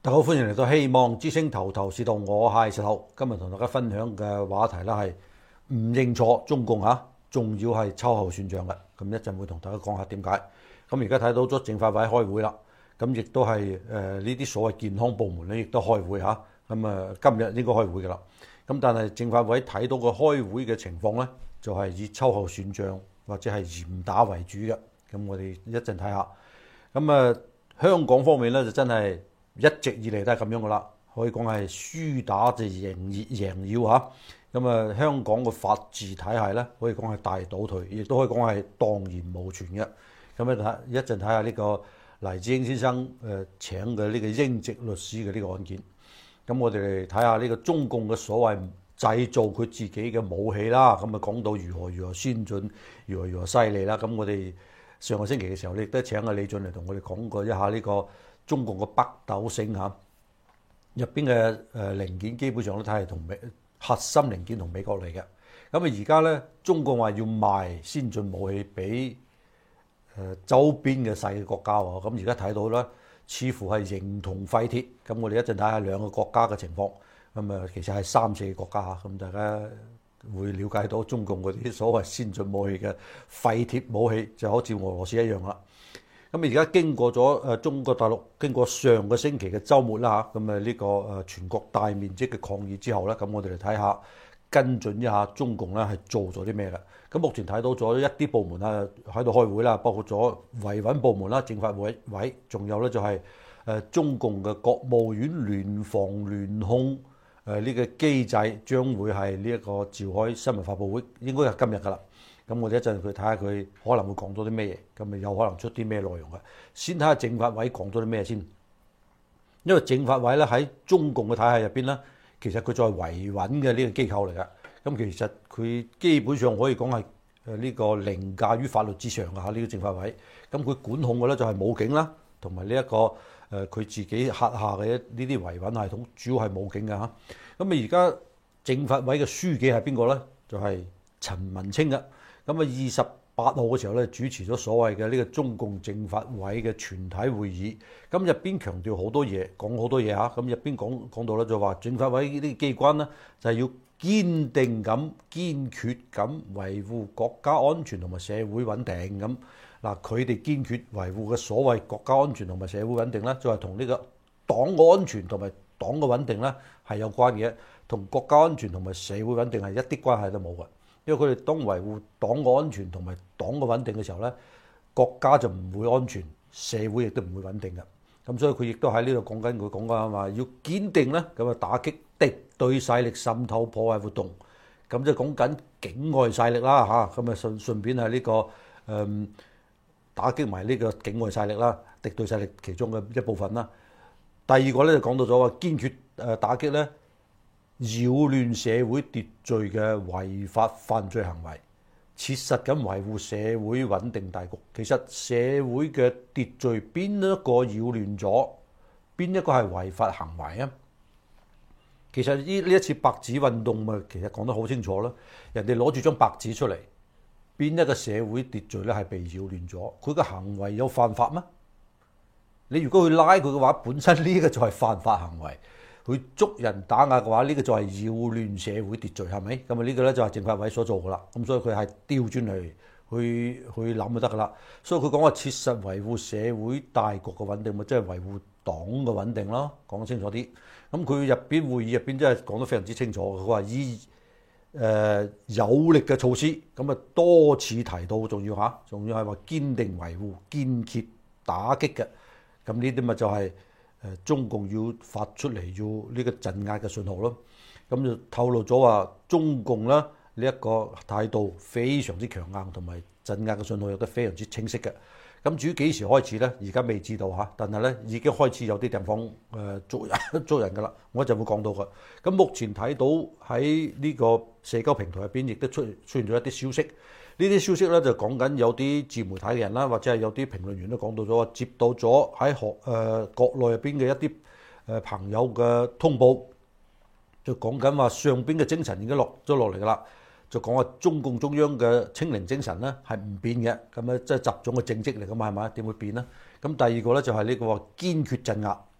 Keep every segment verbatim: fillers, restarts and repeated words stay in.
大家好，歡迎嚟到希望之星頭頭是道，我係石頭。今日同大家分享嘅話題咧係唔認錯中共嚇，仲要係秋後算賬嘅。咁一陣會同大家講下點解。咁而家睇到咗政法委開會啦，咁亦都係誒呢啲所謂健康部門咧，亦都開會嚇。咁啊，今日應該開會㗎啦。咁但係政法委睇到個開會嘅情況咧，就係以秋後算賬或者係嚴打為主嘅。咁我哋一陣睇下。咁啊，香港方面咧就真係〜一直以嚟都係咁樣噶啦，可以講係輸打就贏贏要嚇。咁啊，香港個法治體系咧，可以講係大倒退，亦都可以講係蕩然無存嘅。咁咧睇一陣睇下呢個黎智英先生誒請嘅呢個英籍律師嘅呢個案件。咁我哋嚟睇下呢個中共嘅所謂製造佢自己嘅武器啦。咁啊講到如何如何先進，如何如何犀利啦。咁我哋上個星期嘅時候，亦都請阿李俊嚟同我哋講過一下呢個中共嘅北斗星嚇入邊嘅誒零件，基本上都睇係同美核心零件同美國嚟嘅。咁啊而家咧，中共話要賣先進武器俾誒周邊嘅細嘅國家喎。咁而家睇到咧，似乎係形同廢鐵。咁我哋一陣睇下兩個國家嘅情況。咁啊，其實係三四個國家嚇。咁大家會了解到中共嗰啲所謂先進武器嘅廢鐵武器，就好似俄羅斯一樣啦。咁而家經過咗誒中國大陸經過上個星期嘅週末啦嚇，咁啊呢個誒全國大面積嘅抗議之後咧，咁我哋嚟睇下跟進一下中共咧係做咗啲咩嘅。咁目前睇到咗一啲部門啊喺度開會啦，包括咗維穩部門啦、政法委委，仲有咧就係誒中共嘅國務院聯防聯控誒呢個機制將會係呢一個召開新聞發佈會，應該係今日㗎啦。咁我哋一陣佢睇下佢可能會講咗啲咩嘢，咁咪有可能出啲咩內容嘅。先睇下政法委講咗啲咩先，因為政法委咧喺中共嘅體系入邊咧，其實佢在維穩嘅呢個機構嚟㗎。咁其實佢基本上可以講係誒呢個凌駕於法律之上㗎嚇。呢個政法委，咁佢管控嘅咧就係武警啦，同埋呢一個誒佢自己轄下嘅呢啲維穩系統，主要係武警㗎嚇。咁啊而家政法委嘅書記係邊個咧？就係陳文清㗎。咁啊，二十八號嘅時候咧，主持咗所謂嘅呢個中共政法委嘅全體會議。咁入邊強調好多嘢，講好多嘢嚇。咁入邊講講到咧，就話政法委呢啲機關咧，就係要堅定咁、堅決咁維護國家安全同埋社會穩定咁。嗱，佢哋堅決維護嘅所謂國家安全同埋社會穩定咧，就係同呢個黨嘅安全同埋黨嘅穩定咧係有關嘅，同國家安全同埋社會穩定係一啲關係都冇嘅。因為佢哋當維護黨嘅安全同埋黨嘅穩定嘅時候咧，國家就唔會安全，社會亦都唔會穩定嘅。咁所以佢亦都喺呢度講緊，佢講緊話要堅定咧，咁啊打擊敵對勢力滲透破壞活動。咁就講緊境外勢力啦嚇，咁啊順順便係呢個誒打擊埋呢個境外勢力啦，敵對勢力其中嘅一部分啦。第二個咧就講到咗話堅決誒打擊咧擾亂社會秩序嘅違法犯罪行為，切實咁維護社會穩定大局。其實社會嘅秩序邊一個擾亂咗，邊一個係違法行為啊？其實呢呢一次白紙運動咪其實講得好清楚啦。人哋攞住張白紙出嚟，邊一個社會秩序咧係被擾亂咗？佢嘅行為有犯法咩？你如果去拉佢嘅話，本身呢個就係犯法行為。佢捉人打壓嘅話，呢、這個就係擾亂社會秩序，係咪？咁啊呢個咧就係政法委所做噶啦。咁所以佢係調轉嚟去去諗就得噶啦。所以佢講話切實維護社會大局嘅穩定，咪即係維護黨嘅穩定咯。講得清楚啲。咁佢入邊會議入邊真係講得非常之清楚。佢話以誒、呃、有力嘅措施，咁啊多次提到，仲要嚇，仲要係話堅定維護、堅決打擊嘅。咁呢啲咪就係、是。誒中共要發出嚟要呢個鎮壓嘅信號咯，咁就透露咗話中共咧呢一個態度非常之強硬，同埋鎮壓嘅信號有得非常之清晰嘅。咁至於幾時開始咧，而家未知道嚇，但係咧已經開始有啲地方誒捉人捉人㗎啦，我一陣會講到嘅。咁目前睇到喺呢個社交平台入邊，亦都出出現咗一啲消息。呢啲消息咧就講緊有啲自媒體嘅人啦，或者係有啲評論員都講到咗，接到咗喺學誒國內入邊嘅一啲誒朋友嘅通報，就講緊話上邊嘅精神已經落咗落嚟㗎啦。就講話中共中央嘅清零精神咧係唔變嘅，咁咧即係習總嘅政績嚟㗎嘛，係咪？點會變呢？咁第二個咧就係呢個堅決鎮壓，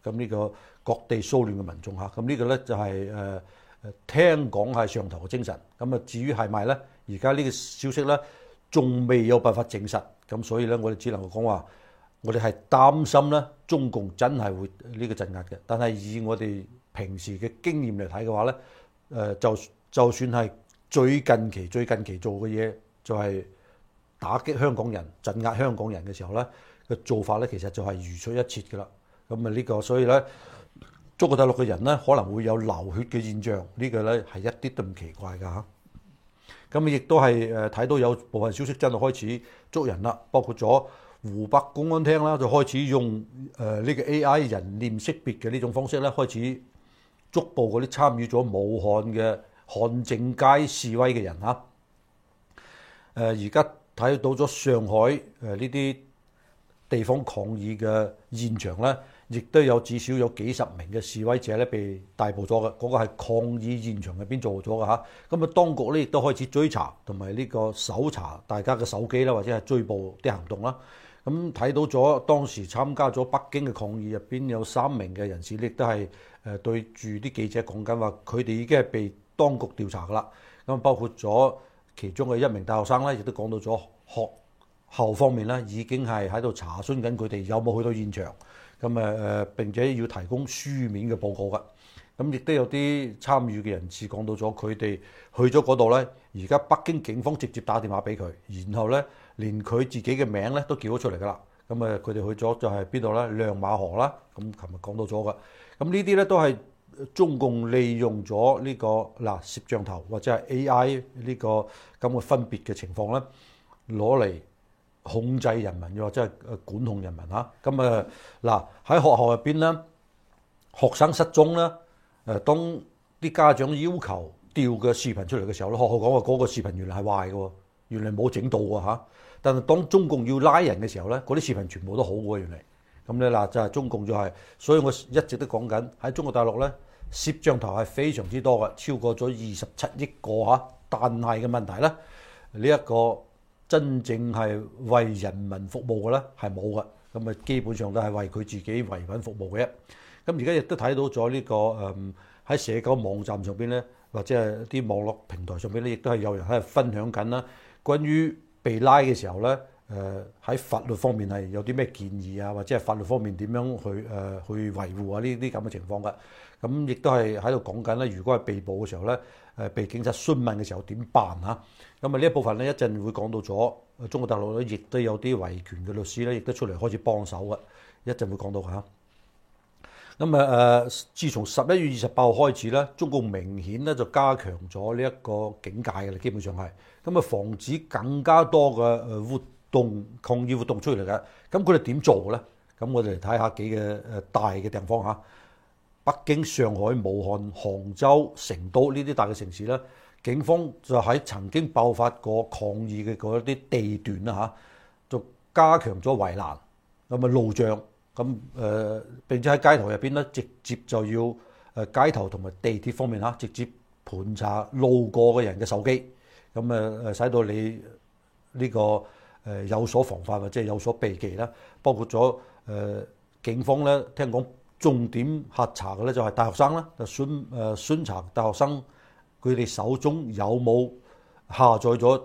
咁呢個各地騷亂嘅民眾嚇，咁呢個咧就係誒誒聽講係上頭嘅精神。咁啊至於係咪咧？而家呢個消息咧仲未有辦法證實，咁所以咧我哋只能夠講話，我哋係擔心咧中共真係會呢個鎮壓嘅。但係以我哋平時嘅經驗嚟睇嘅話咧，誒就就算係最近期最近期做嘅嘢，就係打擊香港人、鎮壓香港人嘅時候咧嘅做法咧，其實就係如出一轍㗎啦。咁啊呢個所以咧，中國大陸嘅人咧可能會有流血嘅現象，呢個咧係一啲都唔奇怪㗎嚇。咁亦都係誒睇到有部分消息真係開始捉人啦，包括咗湖北公安廳啦，就開始用誒呢個 A I 人臉識別嘅呢種方式咧，開始捉捕嗰啲參與咗武漢嘅漢正街示威嘅人嚇。誒而家睇到咗上海誒呢啲地方抗議嘅現場咧，亦都有至少有幾十名嘅示威者咧被逮捕咗嘅，嗰、那個係抗議現場入邊做咗嘅嚇。咁啊，當局咧亦都開始追查同埋呢個搜查大家嘅手機啦，或者係追捕啲行動啦。咁睇到咗當時參加咗北京嘅抗議入邊有三名嘅人士，亦都係誒對住啲記者講緊話，佢哋已經係被當局調查噶啦。咁包括咗其中嘅一名大學生咧，亦都講到咗學校方面咧已經係喺度查詢緊佢哋有冇去到現場。咁誒誒並且要提供書面嘅報告㗎。咁亦都有啲參與嘅人士講到咗，佢哋去咗嗰度咧，而家北京警方直接打電話俾佢，然後咧連佢自己嘅名咧都叫咗出嚟㗎啦。咁誒佢哋去咗就係邊度咧？亮馬河啦。咁琴日講到咗㗎。咁呢啲咧都係中共利用咗呢個嗱攝像頭或者係 A I 呢個咁嘅分別嘅情況咧，攞嚟控制人民，又或者係誒管控人民嚇。咁啊嗱喺學校入邊咧，學生失蹤咧，誒當啲家長要求調嘅視頻出嚟嘅時候咧，學校講話嗰個視頻原來係壞嘅，原來冇整到喎嚇。但係當中共要拉人嘅時候咧，嗰啲視頻全部都好嘅原嚟。咁咧嗱就係中共就係，所以我一直都講緊喺中國大陸咧，攝像頭係非常之多嘅，超過咗二十七億個嚇。但係嘅問題咧，呢一個真正係為人民服務嘅咧係冇嘅，咁啊基本上都係為佢自己維穩服務嘅啫。咁而家亦都睇到咗呢個誒喺社交網站上邊咧，或者係啲網絡平台上邊咧，亦都係有人喺度分享緊啦，關於被拉嘅時候咧，誒喺法律方面係有啲咩建議啊，或者係法律方面點樣去誒去維護啊呢啲咁嘅情況㗎。咁亦都係喺度講緊咧，如果係被捕嘅時候咧，誒被警察詢問嘅時候點辦嚇？咁啊呢一部分咧一陣會講到咗，中國大陸咧亦都有啲維權嘅律師咧，亦都出嚟開始幫手嘅，一陣會講到嚇。咁啊誒，自從十一月二十八號開始咧，中共明顯咧就加強咗呢一個警戒嘅啦，基本上係咁啊，防止更加多嘅誒活動抗議活動出嚟嘅。咁佢哋點做咧？咁我哋嚟睇下幾個誒大嘅地方嚇。北京、上海、武漢、杭州、成都呢啲大嘅城市咧，警方就喺曾經爆發過抗議嘅嗰啲地段啦嚇，就加強咗圍欄，咁啊路障。咁誒、呃、並且喺街頭入邊咧，直接就要誒、呃、街頭同埋地鐵方面嚇，直接盤查路過嘅人嘅手機，咁誒誒使到你呢、呢個誒、呃、有所防範或者係有所避忌啦。包括咗誒、呃、警方咧，聽講重點核查嘅咧就係大學生啦，就巡誒巡查大學生佢哋手中有冇下載咗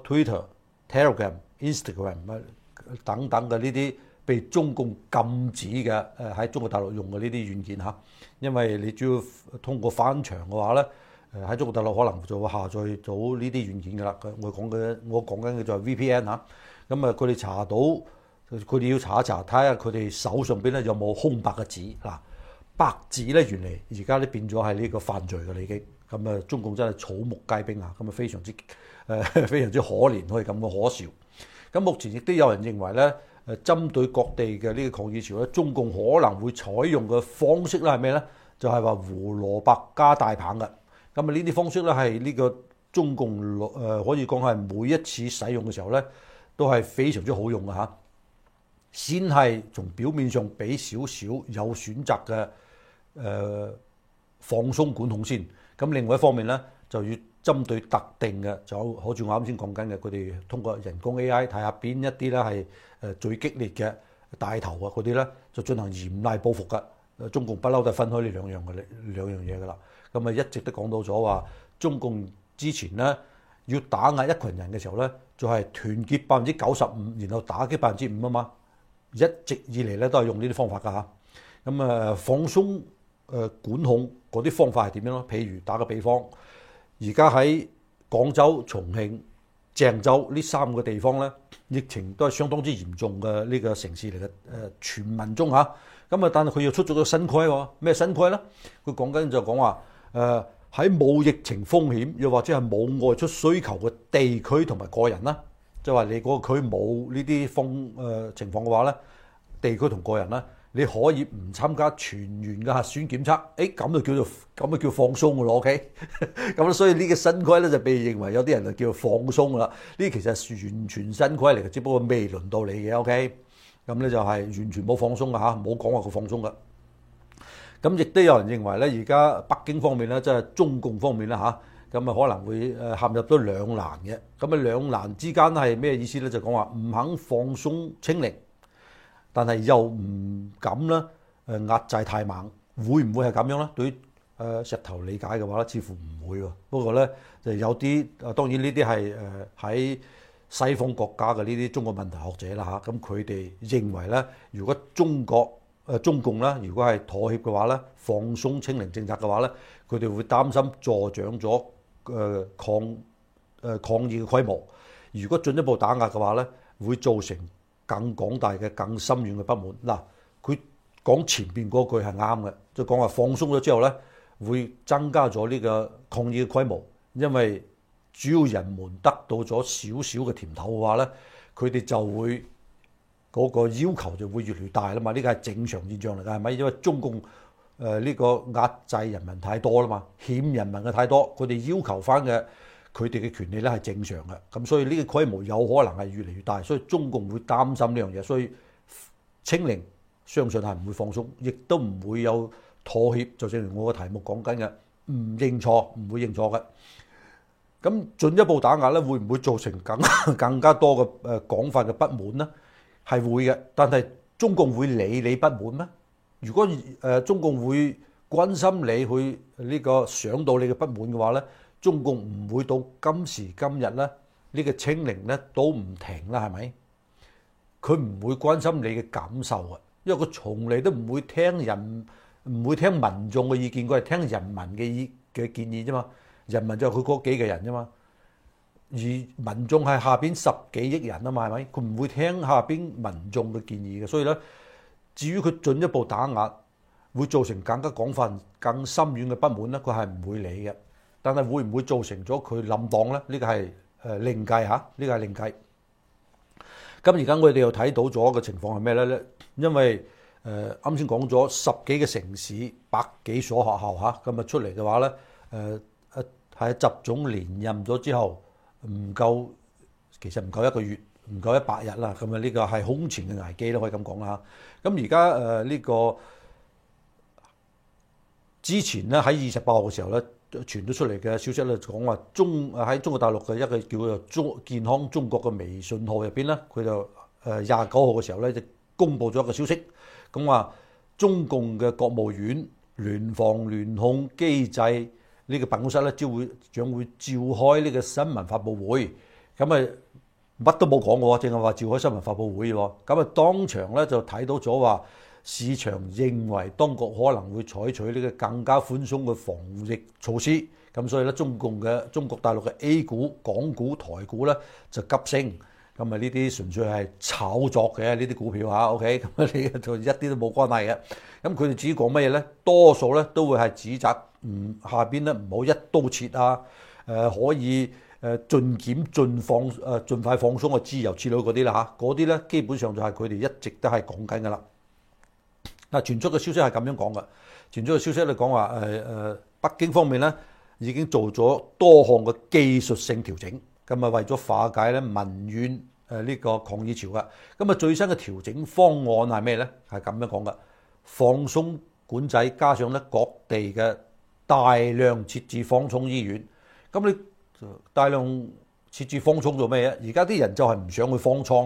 Twitter、Telegram、Instagram 等等嘅呢啲被中共禁止嘅誒喺中國大陸用嘅呢啲軟件嚇，因為你主要通過翻牆嘅話咧，誒喺中國大陸可能就會下載到呢啲軟件㗎啦。我講嘅我講緊嘅就係 V P N 嚇，咁啊佢哋查到，佢哋要查一查，睇下佢哋手上邊咧有冇空白嘅紙嗱，白紙咧原嚟而家咧變咗係呢個犯罪㗎啦已經，咁啊中共真係草木皆兵啊，咁啊非常之誒、呃、非常之可憐，可以咁嘅可笑。咁目前亦都有人認為咧。誒針對各地嘅呢個抗議潮咧，中共可能會採用嘅方式咧係咩咧？就係話胡蘿蔔加大棒嘅。咁啊呢啲方式咧係呢個中共誒可以講係每一次使用嘅時候咧，都係非常之好用嘅嚇。先係從表面上俾少少有選擇嘅誒放鬆管控先。咁另外一方面咧，就要針對特定嘅，就好似我啱先講緊嘅，佢哋通過人工 A I 睇下邊一啲咧係誒最激烈嘅帶頭啊嗰啲咧，就進行嚴厲報復嘅。 誒中共不嬲都係分開呢兩樣嘅兩樣嘢㗎啦。咁啊一直都講到咗話，中共之前咧要打壓一群人嘅時候咧，就係團結百分之九十五，然後打擊百分之五啊嘛。一直以嚟咧都係用呢啲方法㗎嚇。咁啊放鬆誒管控嗰啲方法係點樣咯？譬如打個比方，而家喺廣州、重慶、鄭州呢三個地方咧，疫情都係相當之嚴重嘅呢個城市嚟嘅，誒傳聞中嚇。咁啊，但係佢又出咗個新規喎，咩新規咧？佢講緊就講話誒喺冇疫情風險，又或者係冇外出需求嘅地區同埋個人啦，即係話你嗰個區冇呢啲風誒情況嘅話咧，地區同個人咧，你可以唔參加全員嘅核酸檢測，誒咁就叫做咁就叫放鬆嘅咯 ，OK？ 咁所以呢個新規咧就被認為有啲人就叫放鬆㗎啦。呢其實係完全新規嚟嘅，只不過未輪到你嘅 ，OK？ 咁咧就係完全冇放鬆㗎嚇，冇講話佢放鬆㗎。咁亦都有人認為咧，而家北京方面咧，即係中共方面啦嚇，咁啊可能會誒陷入咗兩難嘅。咁啊兩難之間係咩意思咧？就講話唔肯放鬆清零，但係又唔敢啦誒壓制太猛，會唔會係咁樣咧？對於誒石頭理解嘅話咧，似乎唔會喎。不過咧就有啲誒，當然呢啲係誒喺西方國家嘅呢啲中國問題學者啦嚇，咁佢哋認為咧，如果中國誒中共咧，如果係妥協嘅話咧，放鬆清零政策嘅話咧，佢哋會擔心助長咗誒抗誒抗議嘅規模。如果進一步打壓嘅話咧，會造成更廣大嘅、更深遠嘅不滿。嗱，佢講前邊嗰句係啱嘅，即係講話放鬆咗之後咧，會增加咗呢個抗議嘅規模，因為主要人們得到咗少少嘅甜頭嘅話咧，佢哋就會嗰個要求就會越嚟越大啦嘛。呢個係正常現象嚟㗎，係咪？因為中共誒呢個壓制人民太多啦嘛，欠人民嘅太多，佢哋要求翻嘅佢哋嘅權利咧係正常嘅。咁所以呢個規模有可能係越嚟越大，所以中共會擔心呢樣嘢，所以清零相信係唔會放鬆，亦都唔會有妥協。就正如我個題目講緊嘅，唔認錯，唔會認錯嘅。咁進一步打壓咧，會唔會造成更更加多嘅誒廣泛嘅不滿呢？係會嘅，但係中共會理你不滿咩？如果誒中共會關心你去呢個想到你嘅不滿嘅話咧，中共唔會到今時今日咧呢個清零咧都唔停啦，係咪？佢唔會關心你嘅感受啊，因為佢從嚟都唔會聽人唔會聽民眾嘅意見，佢係聽人民嘅意嘅建議啫嘛。人民就係佢嗰幾個人啫嘛，而民眾係下邊十幾億人啊嘛，係咪？佢唔會聽下邊民眾嘅建議嘅，所以咧，至於佢進一步打壓，會造成更加廣泛、更深遠嘅不滿咧，佢係唔會理嘅。但係會唔會造成咗佢冧檔咧？呢個係誒另計嚇，呢個係另計。咁而家我哋又睇到咗嘅情況係咩咧？因為誒啱先講咗十幾個城市、百幾所學校嚇，咁啊出嚟嘅話咧，誒。係習總連任咗之後，唔夠，其實唔夠一個月，唔夠一百日啦。咁啊，呢個係空前嘅危機都可以咁講啦。咁而家誒呢個之前咧喺二十八號嘅時候咧，傳咗出嚟嘅消息咧，講話中喺中國大陸嘅一個叫做中健康中國嘅微信號入邊咧，佢就誒廿九號嘅時候咧就公佈咗一個消息，咁話中共嘅國務院聯防聯控機制呢個辦公室咧，將會將會召開呢個新聞發佈會，咁啊乜都冇講喎，淨係話召開新聞發佈會喎。咁啊當場咧就睇到咗話，市場認為當局可能會採取呢個更加寬鬆嘅防疫措施，咁所以咧中共嘅中國大陸嘅 A 股、港股、台股咧就急升。咁啊呢啲純粹係炒作嘅呢啲股票嚇 ，OK，咁啊你就一啲都冇關係嘅。咁佢哋至於講乜嘢咧？多數咧都會係指責，嗯下邊咧唔好一刀切啊，誒、呃、可以誒盡檢盡放誒盡快放鬆嘅自由之類嗰啲啦嚇，嗰啲咧基本上就係佢哋一直都係講緊㗎啦。嗱傳出嘅消息係咁樣講嘅，傳出嘅消息咧講話誒誒北京方面咧已經做咗多項嘅技術性調整。咁啊，為咗化解咧民怨誒呢個抗議潮嘅，咁啊最新嘅調整方案係咩咧？係咁樣講嘅，放鬆管制，加上咧各地嘅大量設置方艙醫院。咁你大量設置方艙做咩嘢？而家啲人就係唔想去方艙啊嘛。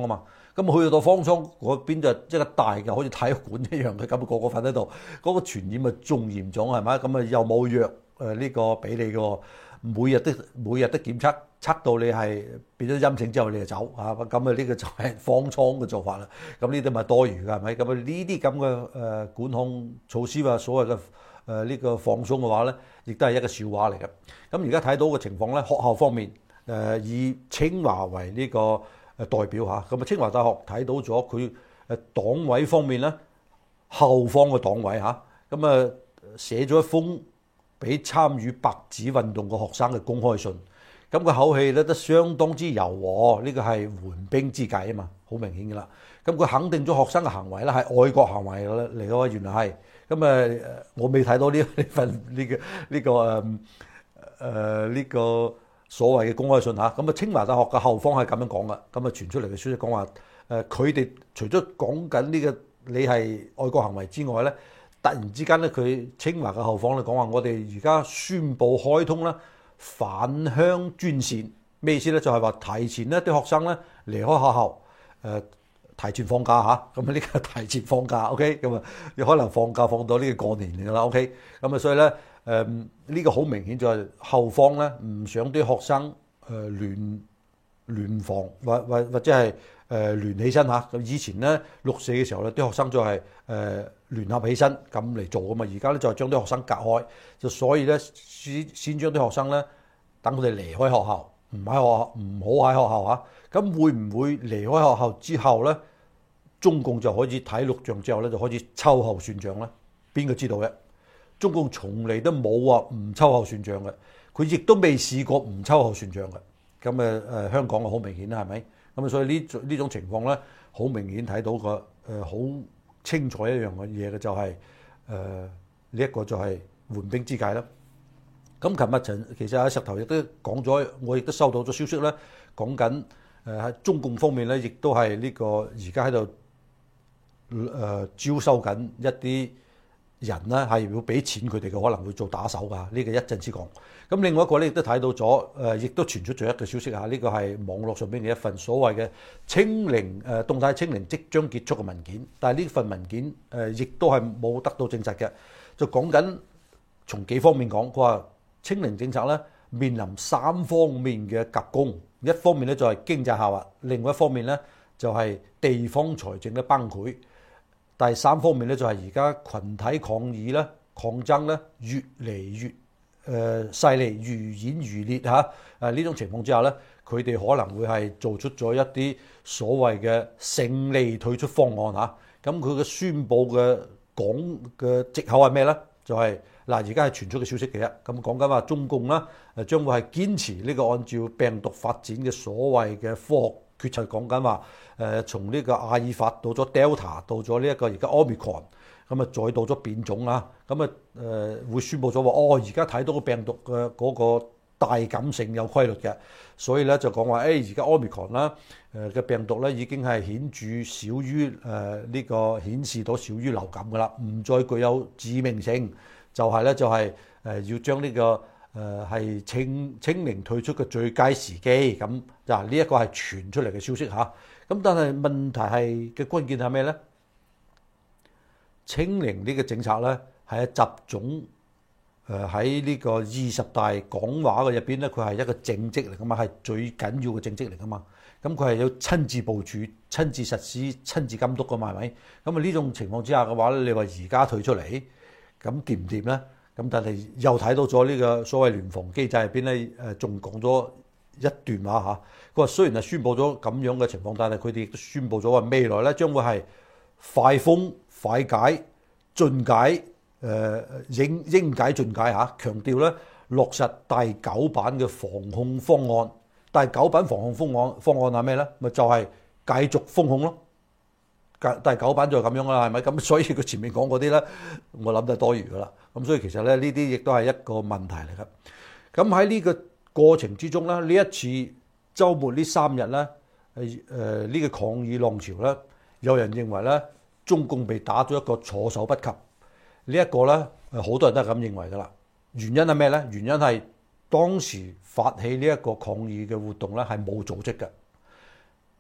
咁去到方艙嗰邊就一個大嘅好似體育館一樣嘅，咁個個瞓喺度，嗰、嗰個傳染咪仲嚴重係咪？咁啊又冇藥誒呢個俾你嘅，每日都每日都檢測，測到你係變咗陰性之後你就走啊，咁啊呢個就係方艙嘅做法啦。咁呢啲咪多餘㗎係咪？咁啊呢啲咁嘅誒管控措施啊，所謂嘅誒呢個放鬆嘅話咧，亦都係一個笑話嚟嘅。咁而家睇到嘅情況咧，學校方面誒、呃、以清華為呢個誒代表嚇，咁啊清華大學睇到咗佢誒黨委方面咧，後方嘅黨委嚇，咁啊寫咗一封俾參與白紙運動嘅學生嘅公開信，咁個口氣咧都相當之柔和，呢個係緩兵之計啊嘛，好明顯㗎啦。咁佢肯定咗學生嘅行為咧係愛國行為嚟嘅喎，原來係。咁誒，我未睇到呢呢份呢個呢個誒誒呢個所謂嘅公開信嚇。咁啊，清華大學嘅後方係咁樣講嘅。咁啊，傳出嚟嘅消息講話誒，佢哋除咗講緊呢個你係愛國行為之外咧，突然之間咧，佢清華嘅後方咧講話，我哋而家宣布開通啦返鄉專線。咩意思咧？就係話提前咧啲學生咧離開學校誒。提前放假嚇，咁啊呢個提前放假 ，OK，咁啊有可能放假放到呢個過年㗎啦 ，OK，咁啊所以咧誒呢個好明顯就係後方咧唔想啲學生誒亂亂防或或或者係誒亂起身嚇。咁以前咧六四嘅時候咧，啲學生就係誒聯合起身咁嚟做啊嘛，而家咧就係將啲學生隔開，就所以咧先先將啲學生咧等佢哋離開學校，唔喺學校唔好喺學校嚇。咁會唔會離開學校之後咧？中共就可以睇錄像之後咧，就開始秋後算賬啦。邊個知道嘅？中共從嚟都冇話唔秋後算賬嘅，佢亦都未試過唔秋後算賬嘅。咁誒誒，香港啊好明顯啦，係咪？咁啊，所以呢呢種情況咧，好明顯睇到個誒好清楚一樣嘅嘢嘅，就係誒呢一個就係緩兵之計啦。咁琴日陳其實喺石頭亦都講咗，我亦都收到咗消息咧，講緊誒喺中共方面咧，亦都係呢個而家喺度。誒、呃、招收緊一啲人咧，係要俾錢佢哋嘅，可能會做打手㗎。呢、這個一陣先講。咁另外一個咧，亦都睇到咗，誒、呃、亦都傳出咗一個消息嚇。呢、這個係網絡上邊嘅一份所謂嘅清零誒、呃、動態清零即將結束嘅文件，但係呢份文件誒亦、呃、都係冇得到證實嘅。就講緊從幾方面講，佢話清零政策咧面臨三方面嘅夾攻，一方面咧就係經濟下滑，另外一方面咧就係地方財政嘅崩潰。第三方面咧就係而家群體抗議咧、抗爭咧越嚟越誒勢利、愈演愈烈嚇。誒呢種情況之下咧，佢哋可能會係做出咗一啲所謂嘅勝利退出方案嚇。咁佢嘅宣佈嘅講嘅藉口係咩咧？就係嗱，而家係傳出嘅消息嘅啫。咁講緊話中共啦誒將會係堅持呢個按照病毒發展嘅所謂嘅科學。決策講緊話，誒從呢個阿爾法到咗 Delta， 到咗呢一個而家 Omicron， 咁啊再到咗變種啦，咁啊誒會宣布咗話，哦而家睇到個病毒嘅嗰個大感性有規律嘅，所以咧就講話，誒而家 Omicron 啦，誒嘅病毒咧已經係顯著少於誒呢個顯示到少於流感噶啦，唔再具有致命性，就係咧就係誒要將呢個。誒係清清零退出嘅最佳時機，咁嗱呢一個係傳出嚟嘅消息嚇。咁但係問題係嘅關鍵係咩咧？清零呢個政策咧係習總誒喺呢個二十大講話嘅入邊咧，佢係一個政績嚟噶嘛，係最緊要嘅政績嚟噶嘛。咁佢係要親自部署、親自實施、親自監督噶嘛，係咪？咁啊呢種情況之下嘅話咧，你話而家退出嚟，咁掂唔掂咧？咁但係又睇到咗呢個所謂聯防機制入邊咧，誒仲講咗一段話嚇。佢話雖然係宣佈咗咁樣嘅情況，但係佢哋亦都宣佈咗話未來咧將會係快封快解、盡解、誒應應解盡解嚇。強調咧落實第九版嘅防控方案。第九版防控方案方案係咩咧？咪就係繼續封控咯。第九版就係咁樣啦，係咪？咁所以佢前面講嗰啲咧，我諗就係多餘噶啦。咁所以其實咧，呢啲亦都係一個問題嚟嘅。咁喺呢個過程之中咧，呢一次週末呢三日咧，誒誒呢個抗議浪潮咧，有人認為咧，中共被打咗一個措手不及。呢一個咧，誒好多人都係咁認為噶啦。原因係咩咧？原因係當時發起呢一個抗議嘅活動咧，係冇組織嘅。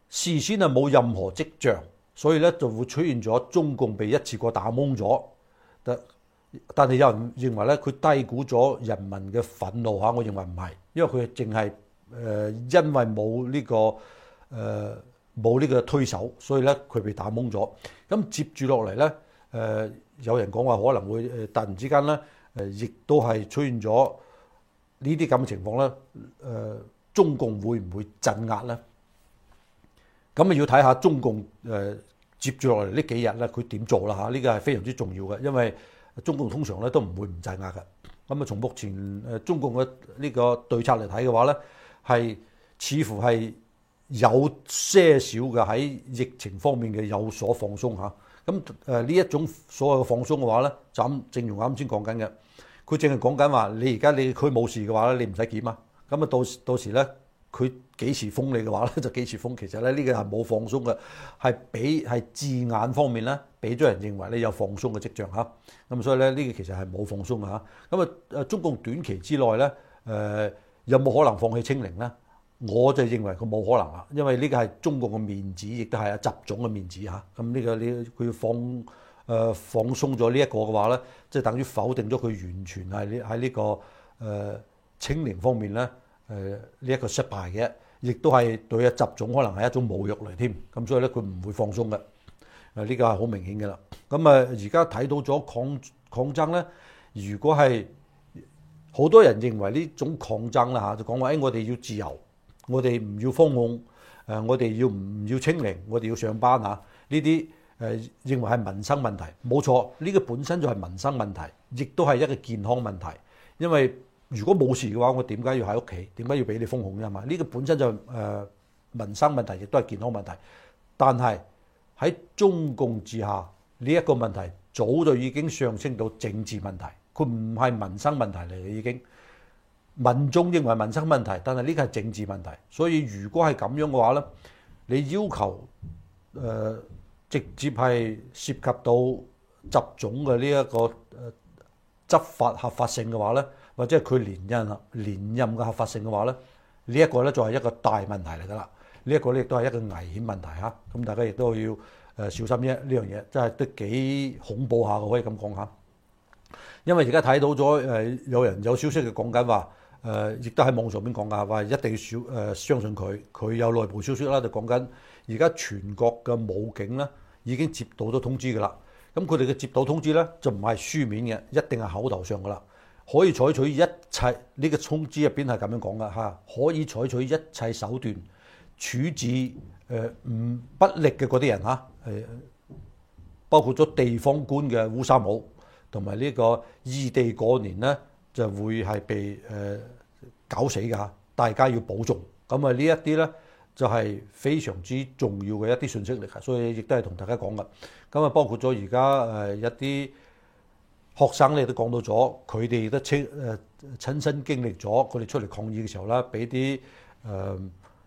事先係冇任何跡象，所以咧就會出現咗中共被一次過打懵咗。但但係有人認為咧，佢低估咗人民嘅憤怒嚇，我認為唔係，因為佢淨係誒因為冇呢個誒冇呢個推手，所以咧佢被打懵咗。咁接住落嚟咧誒，有人講話可能會誒突然之間咧誒，亦都係出現咗呢啲咁嘅情況咧。誒、呃，中共會唔會鎮壓咧？咁啊要睇下中共誒、呃、接住落嚟呢幾日咧，佢點做啦嚇？呢個係非常之重要嘅，因為中共通常咧都唔會唔鎮壓嘅。咁啊，從目前誒中共嘅呢個對策嚟睇嘅話咧，係似乎係有些少嘅喺疫情方面嘅有所放鬆嚇。咁誒呢一種所謂嘅放鬆嘅話咧，就咁正如我啱先講緊嘅，佢淨係講緊話你而家你佢冇事嘅話咧，你唔使檢啊。咁啊到到時咧。佢幾時封你嘅話咧，就幾時封。其實咧呢個係冇放鬆嘅，係俾係字眼方面咧，俾咗人認為咧有放鬆嘅跡象嚇。咁所以咧呢個其實係冇放鬆嘅嚇。咁啊誒，中共短期之內咧誒有冇可能放棄清零咧？我就認為佢冇可能啦，因為呢個係中共嘅面子，亦都係阿習總嘅面子嚇。咁呢個呢佢要放誒、呃、放鬆咗呢一個嘅話咧，即係等於否定咗佢完全係呢喺呢個誒、呃、清零方面咧。誒呢一個失敗嘅，亦都係對阿習總可能係一種侮辱嚟添，咁所以咧佢唔會放鬆嘅。誒、這、呢個係好明顯嘅啦。咁啊而家睇到咗抗抗爭咧，如果係好多人認為呢種抗爭啦嚇，就講話誒我哋要自由，我哋唔要封控，誒我哋要唔要清零，我哋要上班嚇，呢啲誒認為係民生問題，冇錯，呢、這個本身就係民生問題，亦都係一個健康問題，因為如果冇事嘅話，我點解要喺屋企？點解要俾你封控啫嘛？呢個本身就係誒民生問題，亦都係健康問題。但係喺中共之下，呢一個問題早就已經上升到政治問題，佢唔係民生問題嚟嘅已經。民眾認為民生問題，但係呢個係政治問題。所以如果係咁樣嘅話咧，你要求誒、呃、直接係涉及到習總嘅呢一個誒執法合法性嘅話咧，或者係佢連任啊連任嘅合法性嘅話咧，呢一個咧就係一個大問題嚟㗎啦。呢一個咧亦都係一個危險問題嚇。咁大家亦都要誒小心呢呢樣嘢，真係都幾恐怖下嘅，可以咁講下。因為而家睇到咗誒有人有消息嘅講緊話誒，亦都喺網上邊講㗎，話一定要少誒相信佢。佢有內部消息啦，就講緊而家全國嘅武警咧已經接到咗通知㗎啦。咁佢哋嘅接到通知咧就唔係書面嘅，一定係口頭上㗎啦。可以採取一切呢個通知入邊係咁樣講㗎嚇，可以採取一切手段處置誒唔不力嘅嗰啲人嚇，誒包括咗地方官嘅烏紗帽，同埋呢個異地過年咧就會係被誒搞死㗎嚇，大家要保重。咁啊呢一啲咧就係非常之重要嘅一啲信息嚟㗎，所以亦都係同大家講㗎。咁啊包括咗而家誒一啲學生咧都講到咗，佢哋都親誒親身經歷咗，佢哋出嚟抗議嘅時候啦，俾啲誒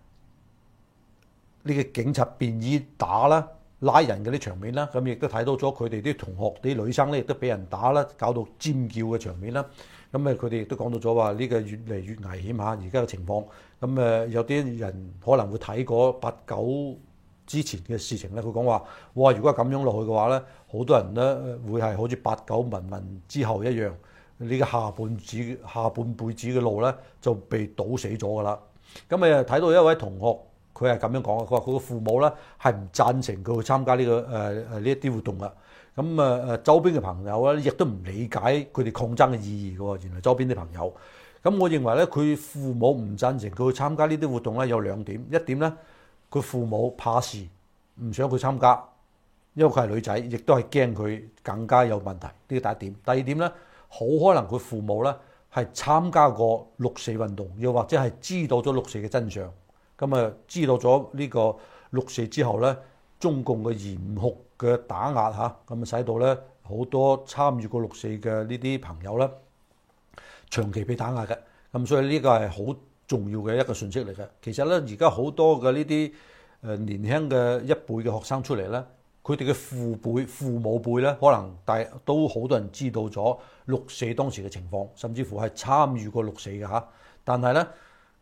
呢個警察便衣打啦、拉人嘅啲場面啦，咁亦都睇到咗佢哋啲同學啲女生咧亦都俾人打啦，搞到尖叫嘅場面啦。咁啊佢哋亦都講到咗話呢個越嚟越危險嚇，而家嘅情況。咁誒有啲人可能會睇過八九之前嘅事情咧，佢講話：哇！如果係咁樣落去嘅話咧，好多人咧會係好似八九民運之後一樣，呢個下半子下半輩子嘅路咧就被堵死咗㗎啦。咁誒睇到一位同學，佢係咁樣講，佢話佢嘅父母咧係唔贊成佢去參加呢個誒誒呢一啲活動㗎。咁誒誒周邊嘅朋友咧亦都唔理解佢哋抗爭嘅意義㗎喎。原來周邊啲朋友，咁我認為咧佢父母唔贊成佢去參加呢啲活動咧有兩點，一點咧。佢父母怕事，唔想佢參加，因為佢係女仔，亦都係驚佢更加有問題。呢個第一點。第二點咧，好可能佢父母咧係參加過六四運動，又或者係知道咗六四嘅真相。咁啊，知道咗呢個六四之後咧，中共嘅嚴酷嘅打壓嚇，咁啊使到咧好多參與過六四嘅呢啲朋友咧，長期被打壓嘅。咁所以呢個係好重要嘅一個信息嚟嘅。其實咧，而家好多嘅呢啲誒年輕嘅一輩嘅學生出嚟咧，佢哋嘅父輩、父母輩咧，可能大都好多人知道咗六四當時嘅情況，甚至乎係參與過六四嘅嚇。但係咧，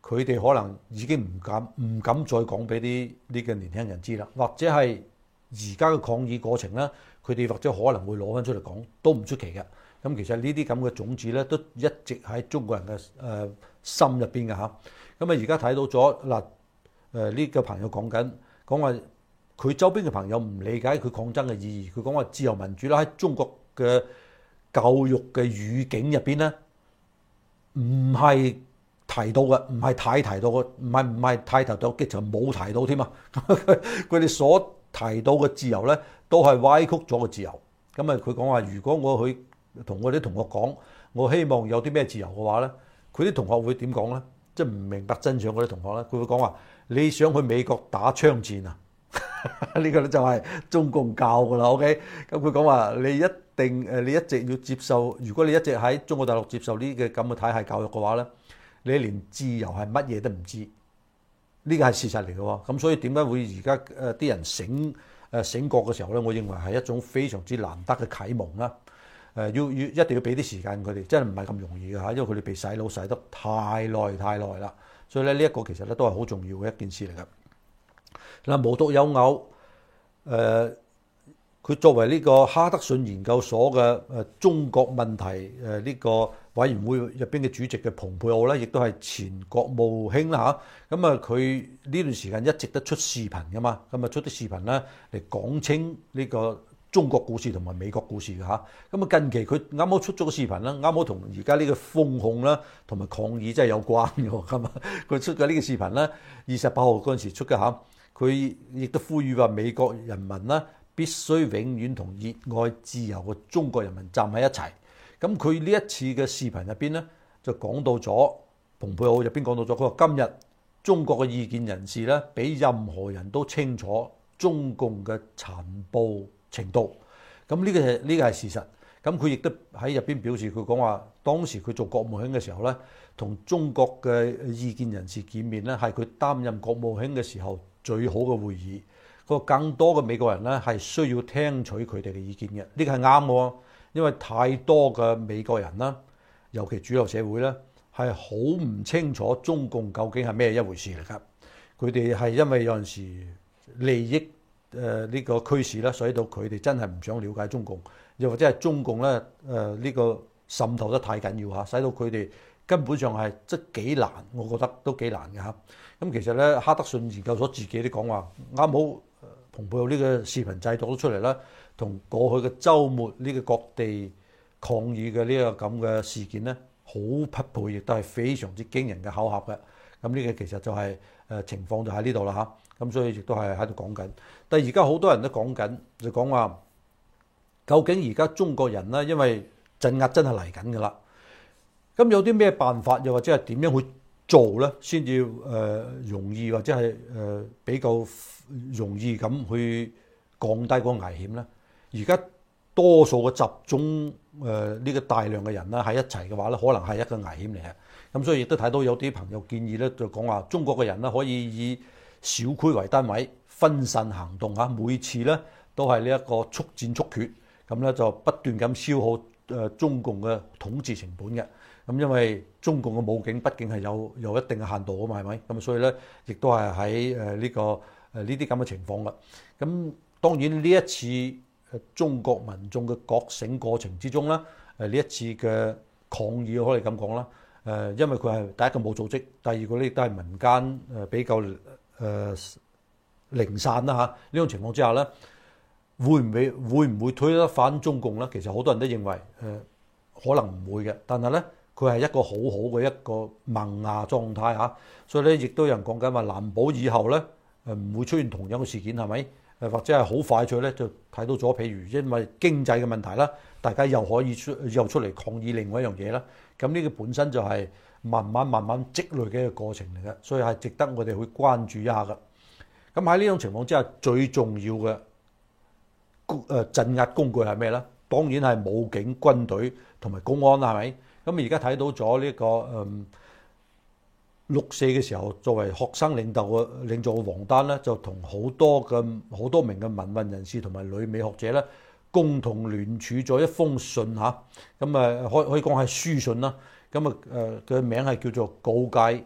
佢哋可能已經唔敢唔敢再講俾啲呢個年輕人知啦，或者係而家嘅抗議過程咧，佢哋或者可能會攞翻出嚟講，都唔出奇嘅。咁其實呢啲咁嘅種子咧，都一直喺中國人嘅誒、呃、心入邊嘅嚇。咁啊，而家睇到咗嗱，誒呢個朋友講緊講話，佢周邊嘅朋友唔理解佢抗爭嘅意義。佢講話自由民主啦，喺中國嘅教育嘅語境入邊咧，唔係提到嘅，唔係太提到嘅，唔係唔係太提到，即係冇提到添啊！佢哋所提到嘅自由咧，都係歪曲咗個自由。咁啊，佢講話，如果我去同我啲同學講，我希望有啲咩自由嘅話咧，佢啲同學會點講咧？即係唔明白真相嗰啲同學咧，佢會講話：你想去美國打槍戰啊？呢個咧就係中共教㗎啦。OK，咁佢講話你一定誒，你一直要接受。如果你一直喺中國大陸接受呢個咁嘅體系教育嘅話咧，你連自由係乜嘢都唔知。呢個係事實嚟嘅喎。咁所以點解會而家誒啲人醒誒醒覺嘅時候咧？我認為係一種非常之難得嘅啟蒙啦。誒要要一定要俾啲時間佢哋，真係唔係咁容易嘅嚇，因為佢哋被洗腦洗得太耐太耐啦。所以咧呢一個其實咧都係好重要嘅一件事嚟嘅。嗱，無獨有偶，誒、呃、佢作為呢個哈德遜研究所嘅誒中國問題誒呢個委員會入邊嘅主席嘅蓬佩奧咧，亦都係前國務卿啦嚇。咁啊，佢呢段時間一直都出視頻噶嘛，咁啊出啲視頻咧嚟講清呢個中國故事同埋美國故事嘅嚇。咁啊近期佢啱好出咗個視頻啦，啱好同而家呢個封控啦同埋抗議真係有關嘅喎。咁啊，佢出嘅呢個視頻咧，二十八號嗰陣時出嘅嚇。佢亦都呼籲話美國人民啦，必須永遠同熱愛自由嘅中國人民站喺一齊。咁佢呢一次嘅視頻入邊咧，就講到咗蓬佩奧入邊講到咗，佢話今日中國嘅異見人士咧，比任何人都清楚中共嘅殘暴程度。咁呢個係呢個係事實。咁佢亦都喺入邊表示，佢講話當時佢做國務卿嘅時候咧，同中國嘅異見人士見面咧，係佢擔任國務卿嘅時候最好嘅會議。個更多嘅美國人咧係需要聽取佢哋嘅意見嘅，呢個係啱嘅，因為太多嘅美國人啦，尤其主流社會咧係好唔清楚中共究竟係咩一回事嚟㗎。佢哋係因為有陣時利益誒呢個驅使啦，所以到佢哋真係唔想了解中共，又或者係中共咧誒呢個滲透得太緊要嚇，使到佢哋根本上係即係幾難，我覺得都幾難嘅嚇。咁其實咧，哈德遜研究所自己都講話啱好，蓬佩奧呢個視頻製作咗出嚟啦，同過去嘅週末呢個各地抗議嘅呢個咁嘅事件咧，好匹配，亦都係非常之驚人嘅巧合嘅。咁呢個其實就係、是、誒、呃、情況就喺呢度啦嚇。咁所以亦都係喺度講緊。但係而家好多人都講緊，就講話究竟而家中國人咧，因為鎮壓真係嚟緊㗎啦。咁有啲咩辦法，又或者係點樣去做咧，先至誒容易，或者係誒、呃、比較容易咁去降低嗰個危險咧？而家多數嘅集中誒呢、呃這個大量嘅人啦喺一齊嘅話咧，可能係一個危險嚟嘅。咁所以亦都睇到有啲朋友建議咧，就講話中國嘅人咧可以以小區為單位，分散行動嚇，每次咧都係呢一個速戰速決，咁咧就不斷咁消耗誒中共嘅統治成本嘅。咁因為中共嘅武警畢竟係有有一定嘅限度啊嘛，係咪？咁所以咧，亦都係喺誒呢個誒呢啲咁嘅情況啦。咁當然呢一次誒中國民眾嘅覺醒過程之中咧，誒呢一次嘅抗議可以咁講啦。誒，因為佢係第一個冇組織，第二個咧亦都係民間誒比較誒零散啦嚇。呢種情況之下咧，會唔會會唔會推得翻中共咧？其實好多人都認為誒可能唔會嘅，但係咧。佢係一個好好嘅一個萌芽狀態嚇，所以咧亦都有人講緊話難保以後咧誒唔會出現同樣嘅事件係咪？誒或者係好快脆咧就睇到咗，譬如因為經濟嘅問題啦，大家又可以出又出嚟抗議另外一樣嘢啦。咁呢個本身就係慢慢慢慢積累嘅一個過程嚟嘅，所以係值得我哋去關注一下嘅。咁喺呢種情況之下，最重要嘅誒鎮壓工具係咩咧？當然係武警、軍隊同埋公安啦，係咪？咁而家睇到咗呢、這個誒、嗯、六四嘅時候，作為學生領袖嘅領袖嘅王丹咧，就同好多嘅好多名嘅民運人士同埋旅美學者咧，共同聯署咗一封信嚇。咁啊，可可以講係書信啦。咁啊誒嘅名係叫做告誡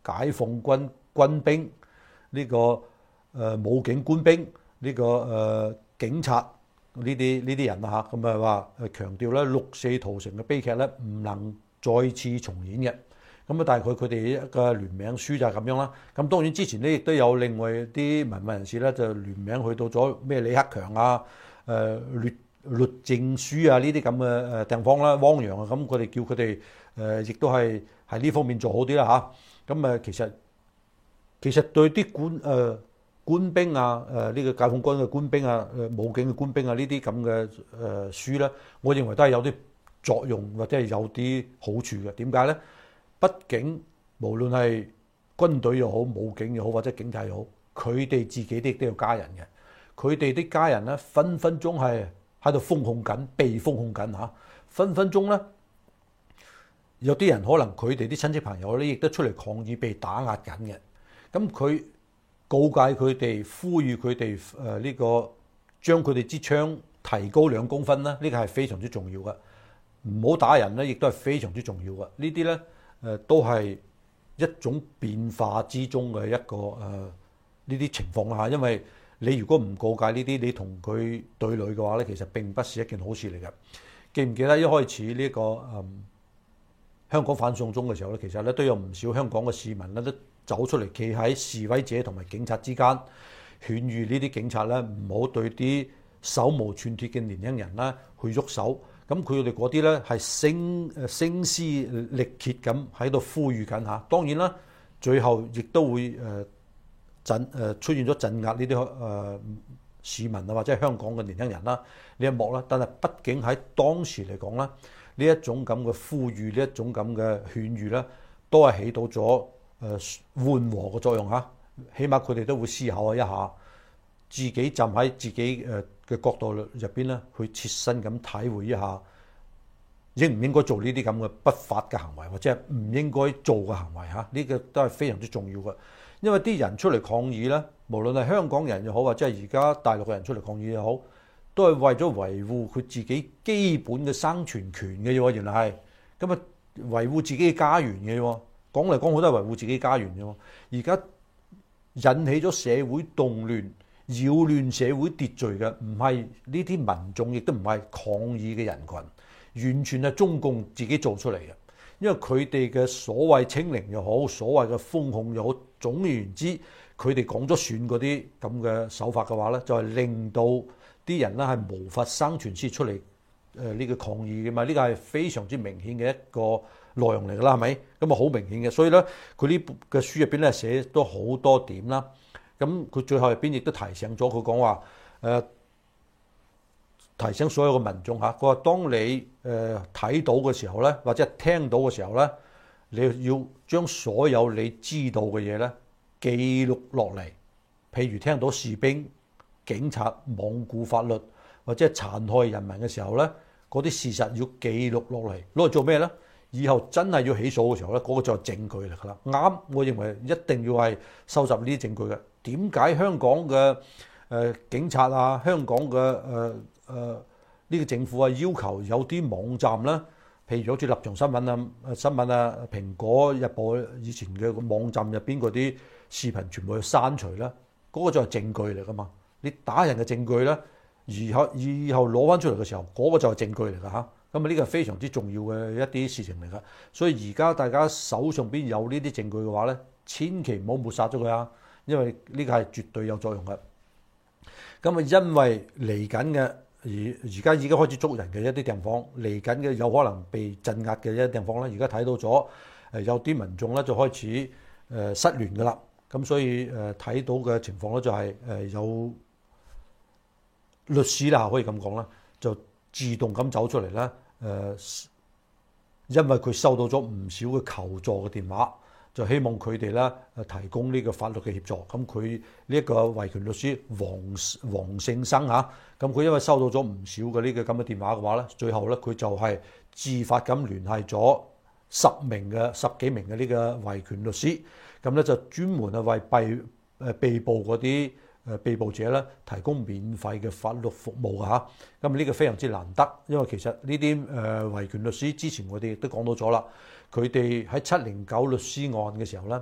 解放軍軍兵呢、這個誒、呃、武警官兵呢、這個誒、呃、警察呢啲呢啲人啊嚇，咁啊話誒強調咧六四屠城嘅悲劇咧唔能再次重演嘅。咁啊，大概佢哋一個聯名書就係咁樣啦。咁當然之前咧亦都有另外啲文藝人士咧就聯名去到咗咩李克強啊、誒律律政書啊呢啲咁嘅誒地方啦、汪洋啊，咁佢哋叫佢哋誒亦都係喺呢方面做好啲啦嚇。咁誒其實其實對啲官誒、呃、官兵啊、誒、呃、呢、這個解放軍嘅官兵啊、誒、呃、武警嘅官兵啊呢啲咁嘅誒書咧，我認為都係有啲作用或者係有啲好處嘅。點解咧？畢竟無論係軍隊又好、武警又好或者警察又好，佢哋自己都亦都有家人嘅。佢哋啲家人咧分分鐘係喺度封控緊、被封控緊嚇。分分鐘咧，有啲人可能佢哋啲親戚朋友咧亦都出嚟抗議，被打壓緊嘅。咁佢告誡佢哋，呼籲佢哋誒呢個將佢哋支槍提高兩公分啦，呢個係非常之重要嘅。唔好打人咧，亦都係非常之重要嘅。呢啲咧。誒都係一種變化之中嘅一個誒呢啲情況啦嚇，因為你如果唔告誡呢啲，你同佢對壘嘅話咧，其實並不是一件好事嚟嘅。記唔記得一開始呢、這個誒、嗯、香港反送中嘅時候咧，其實咧都有唔少香港嘅市民咧都走出嚟企喺示威者同埋警察之間，勸喻呢啲警察咧唔好對啲手無寸鐵嘅年輕人咧去喐手。咁佢哋嗰啲咧係聲誒聲嘶力竭咁喺度呼籲緊嚇，當然啦，最後亦都會誒鎮誒出現咗鎮壓呢啲誒市民啊，或者係香港嘅年輕人啦呢一幕啦。但係畢竟喺當時嚟講啦，呢一種咁嘅呼籲，呢一種咁嘅勸喻咧，都係起到咗誒緩和嘅作用嚇。起碼佢哋都會思考一下，自己站喺自己誒嘅角度入邊咧，去切身咁體會一下，應唔應該做呢啲咁嘅不法嘅行為，或者係唔應該做嘅行為嚇？呢個都係非常之重要嘅。因為啲人出嚟抗議咧，無論係香港人又好，或者係而家大陸嘅人出嚟抗議又好，都係為咗維護佢自己基本嘅生存權嘅喎。原來係咁啊，維護自己嘅家園嘅喎。講嚟講去都係維護自己家園嘅喎。而家引起咗社會動亂、擾亂社會秩序嘅唔係呢啲民眾，亦都唔係抗議嘅人群，完全係中共自己做出嚟嘅。因為佢哋嘅所謂清零又好，所謂嘅封控又好，總而言之，佢哋講咗算嗰啲咁嘅手法嘅話咧，就係令到啲人咧係無法生存先出嚟誒呢個抗議嘅嘛。呢個係非常之明顯嘅一個內容嚟㗎啦，係咪？咁啊好明顯嘅，所以咧佢呢本嘅書入邊咧寫咗好多點啦。咁佢最後入邊亦都提醒咗佢講話誒，提醒所有嘅民眾嚇，佢話當你誒睇到嘅時候咧，或者聽到嘅時候咧，你要將所有你知道嘅嘢咧記錄落嚟。譬如聽到士兵、警察罔顧法律或者殘害人民嘅時候咧，嗰啲事實要記錄落嚟，攞嚟做咩咧？以後真係要起訴嘅時候咧，嗰個就係證據嚟㗎啦。啱，我認為一定要係收集呢啲證據嘅。點解香港嘅誒警察啊、香港嘅誒誒呢個政府啊，要求有啲網站咧，譬如好似立場新聞啊、新聞啊、蘋果日報以前嘅網站入邊嗰啲視頻全部要刪除啦，嗰個就係證據嚟㗎嘛。你打人嘅證據咧，以後以後攞翻出嚟嘅時候，嗰個就係證據嚟㗎嚇。咁啊，呢個係非常之重要嘅一啲事情嚟㗎。所以而家大家手上邊有呢啲證據嘅話咧，千祈唔好抹殺咗佢啊！因為呢個係絕對有作用嘅。咁啊，因為嚟緊嘅而而家已經開始捉人嘅一啲地方，嚟緊嘅有可能被鎮壓嘅一啲地方咧，而家睇到咗誒有啲民眾咧就開始誒失聯㗎啦。咁所以誒睇到嘅情況咧就係誒有律師啦，可以咁講啦，就自動咁走出嚟啦。誒，因為佢收到咗唔少嘅求助嘅電話。就希望佢哋咧誒提供呢個法律嘅協助。咁佢呢一個維權律師黃黃勝生嚇，咁佢因為收到咗唔少嘅呢個咁嘅電話嘅話咧，最後咧佢就係自發咁聯繫咗十名嘅十幾名嘅呢個維權律師，咁咧就專門係為被誒被捕嗰啲誒被捕者咧提供免費嘅法律服務嚇。咁呢個非常之難得，因為其實呢啲誒維權律師之前我哋亦都講到咗啦。佢哋喺七零九律師案嘅時候咧，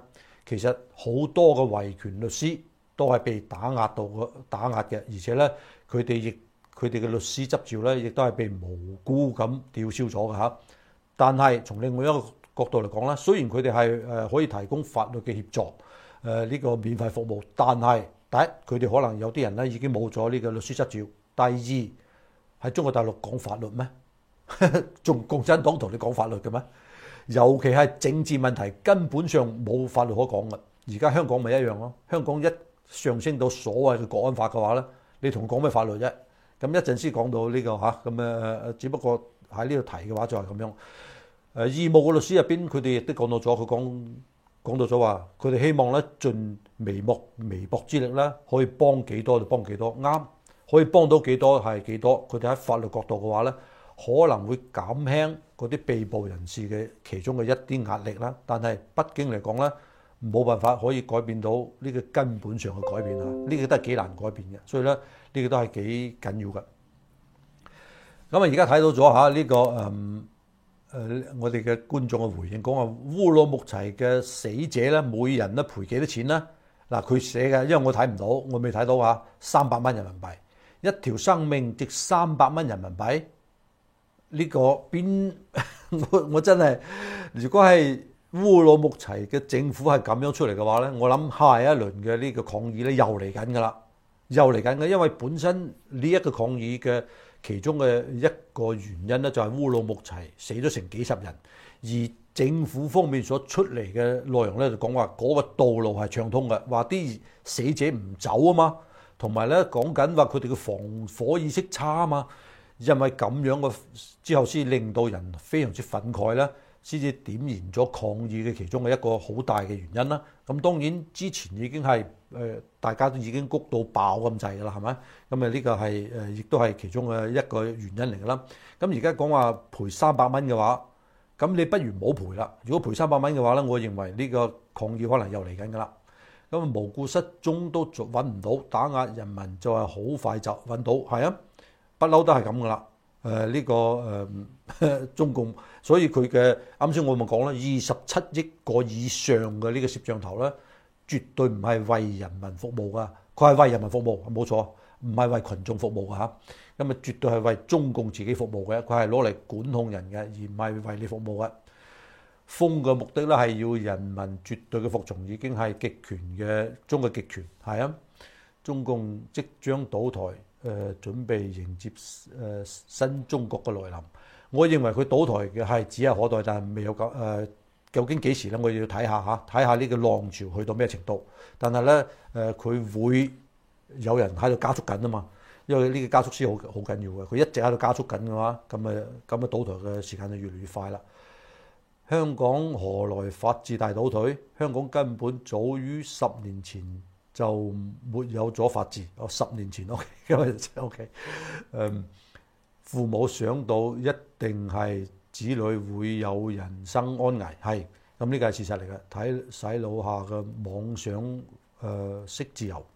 其實好多嘅維權律師都係被打壓到打壓嘅，而且咧佢哋亦佢哋嘅律師執照咧亦都係被無辜咁吊銷咗嘅嚇。但係從另外一個角度嚟講咧，雖然佢哋係誒可以提供法律嘅協助，誒、呃、呢、呢個免費服務，但係第一佢哋可能有啲人咧已經冇咗呢個律師執照，第二喺中國大陸講法律咩？仲共產黨同你講法律嘅咩？尤其係政治問題，根本上冇法律可講嘅。而家香港咪一樣咯，香港一上升到所謂嘅國安法嘅話咧，你同講咩法律啫？咁一陣先講到呢、呢個嚇，咁、啊、誒只不過喺呢度提嘅話就係咁樣。誒義務嘅律師入邊，佢哋亦都講到咗，佢講講到咗話，佢哋希望咧盡微薄微薄之力咧，可以幫幾多就幫幾多，啱可以幫到幾多係幾多。佢哋喺法律角度嘅話咧，可能會減輕嗰啲被捕人士嘅其中嘅一啲壓力啦，但係畢竟嚟講咧，冇辦法可以改變到呢個根本上嘅改變啊！呢個都係幾難改變嘅，所以咧呢個都係幾緊要嘅。咁啊，而家睇到咗嚇呢個誒誒，我哋嘅觀眾嘅回應講話烏魯木齊嘅死者咧，每人都賠幾多錢咧？嗱，佢寫嘅，因為我睇唔到，我未睇到嚇，三百蚊人民幣，一條生命值三百蚊人民幣。呢個邊我我真係，如果係烏魯木齊嘅政府係咁樣出嚟嘅話咧，我諗下一輪嘅呢個抗議咧又嚟緊㗎啦，又嚟緊嘅，因為本身呢一個抗議嘅其中嘅一個原因咧就係烏魯木齊死咗成幾十人，而政府方面所出嚟嘅內容咧就講話嗰個道路係暢通嘅，話啲死者唔走啊嘛，同埋咧講緊話佢哋嘅防火意識差啊嘛。因為咁樣嘅之後，先令到人非常之憤慨啦，先至點燃咗抗議嘅其中嘅一個好大嘅原因啦。咁當然之前已經係誒大家都已經谷到爆咁滯㗎啦，係咪？咁啊呢個係誒亦都係其中嘅一個原因嚟㗎啦。咁而家講話賠三百蚊嘅話，咁你不如唔好賠啦。如果賠三百蚊嘅話咧，我認為呢個抗議可能又嚟緊㗎啦。咁啊無故失蹤都揾唔到，打壓人民就係好快就揾到，係啊。不嬲都係咁噶啦，誒、呃、呢、這個誒、呃、中共，所以佢嘅啱先我咪講啦，二十七億個以上嘅呢個攝像頭咧，絕對唔係為人民服務噶，佢係為人民服務冇錯，唔係為群眾服務噶嚇，咁啊絕對係為中共自己服務嘅，佢係攞嚟管控人嘅，而唔係為你服務嘅。封嘅目的咧係要人民絕對嘅服從，已經係極權嘅中嘅極權，係啊，中共即將倒台。誒、呃、準備迎接誒、呃、新中國嘅來臨，我認為佢倒台嘅係指日可待，但係未有夠誒、呃，究竟幾時咧？我要睇下嚇，睇下呢個浪潮去到咩程度。但係咧誒，佢、呃、會有人喺度加速緊啊嘛，因為呢個加速師好好緊要嘅，佢一直喺度加速緊嘅話，咁啊咁啊倒台嘅時間就越嚟越快啦。香港何來法治大倒退？香港根本早於十年前就沒有咗法治。哦，十年前 OK， 因為 OK， 誒父母想到一定係子女會有人生安危，係咁呢個係事實嚟嘅。睇洗腦下嘅妄想誒式自由，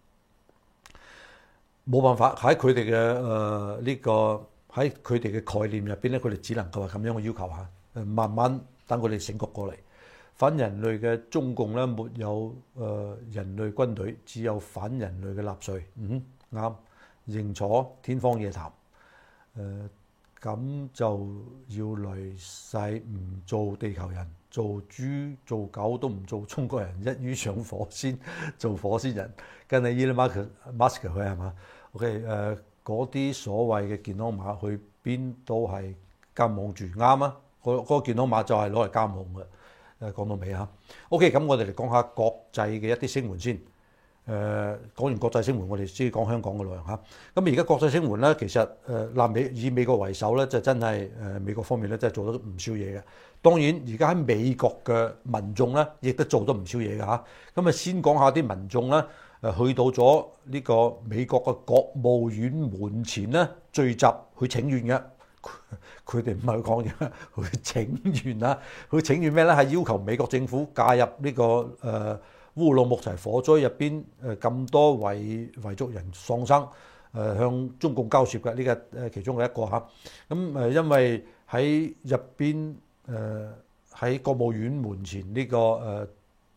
冇辦法喺佢哋嘅誒呢個喺佢哋嘅概念入邊咧，佢哋只能夠係咁樣嘅要求嚇，誒慢慢等佢哋醒覺過嚟。反人類嘅中共咧，沒有誒人類軍隊，只有反人類嘅納粹。嗯，啱，認錯，天方夜譚。誒咁就要嚟世唔做地球人，做豬做狗都唔做中國人，一於上火先做火星人。跟住 Elon Musk 佢係嘛 ？OK 誒嗰啲所謂嘅健康碼去邊都係監網住，啱啊！嗰、嗰個健康碼就係攞嚟監網嘅。誒講到尾嚇 ，OK，咁我哋嚟講下國際嘅一啲聲援先。誒、呃、講完國際聲援，我哋先講香港嘅內容嚇。咁而家國際聲援咧，其實誒南、呃、美以美國為首咧，就真係誒、呃、美國方面咧，真係做咗唔少嘢嘅。當然而家喺美國嘅民眾咧，亦都做咗唔少嘢嘅嚇。咁啊，先講下啲民眾咧，誒去到咗呢個美國嘅國務院門前咧，聚集去請願嘅。佢哋唔係去講嘢，去請願啦。去請願咩咧？係要求美國政府介入呢、這個誒、呃、烏魯木齊火災入邊誒咁多位維族人喪生，誒、呃、向中共交涉嘅呢個誒其中嘅一個嚇。咁誒因為喺入邊誒喺國務院門前呢、這個誒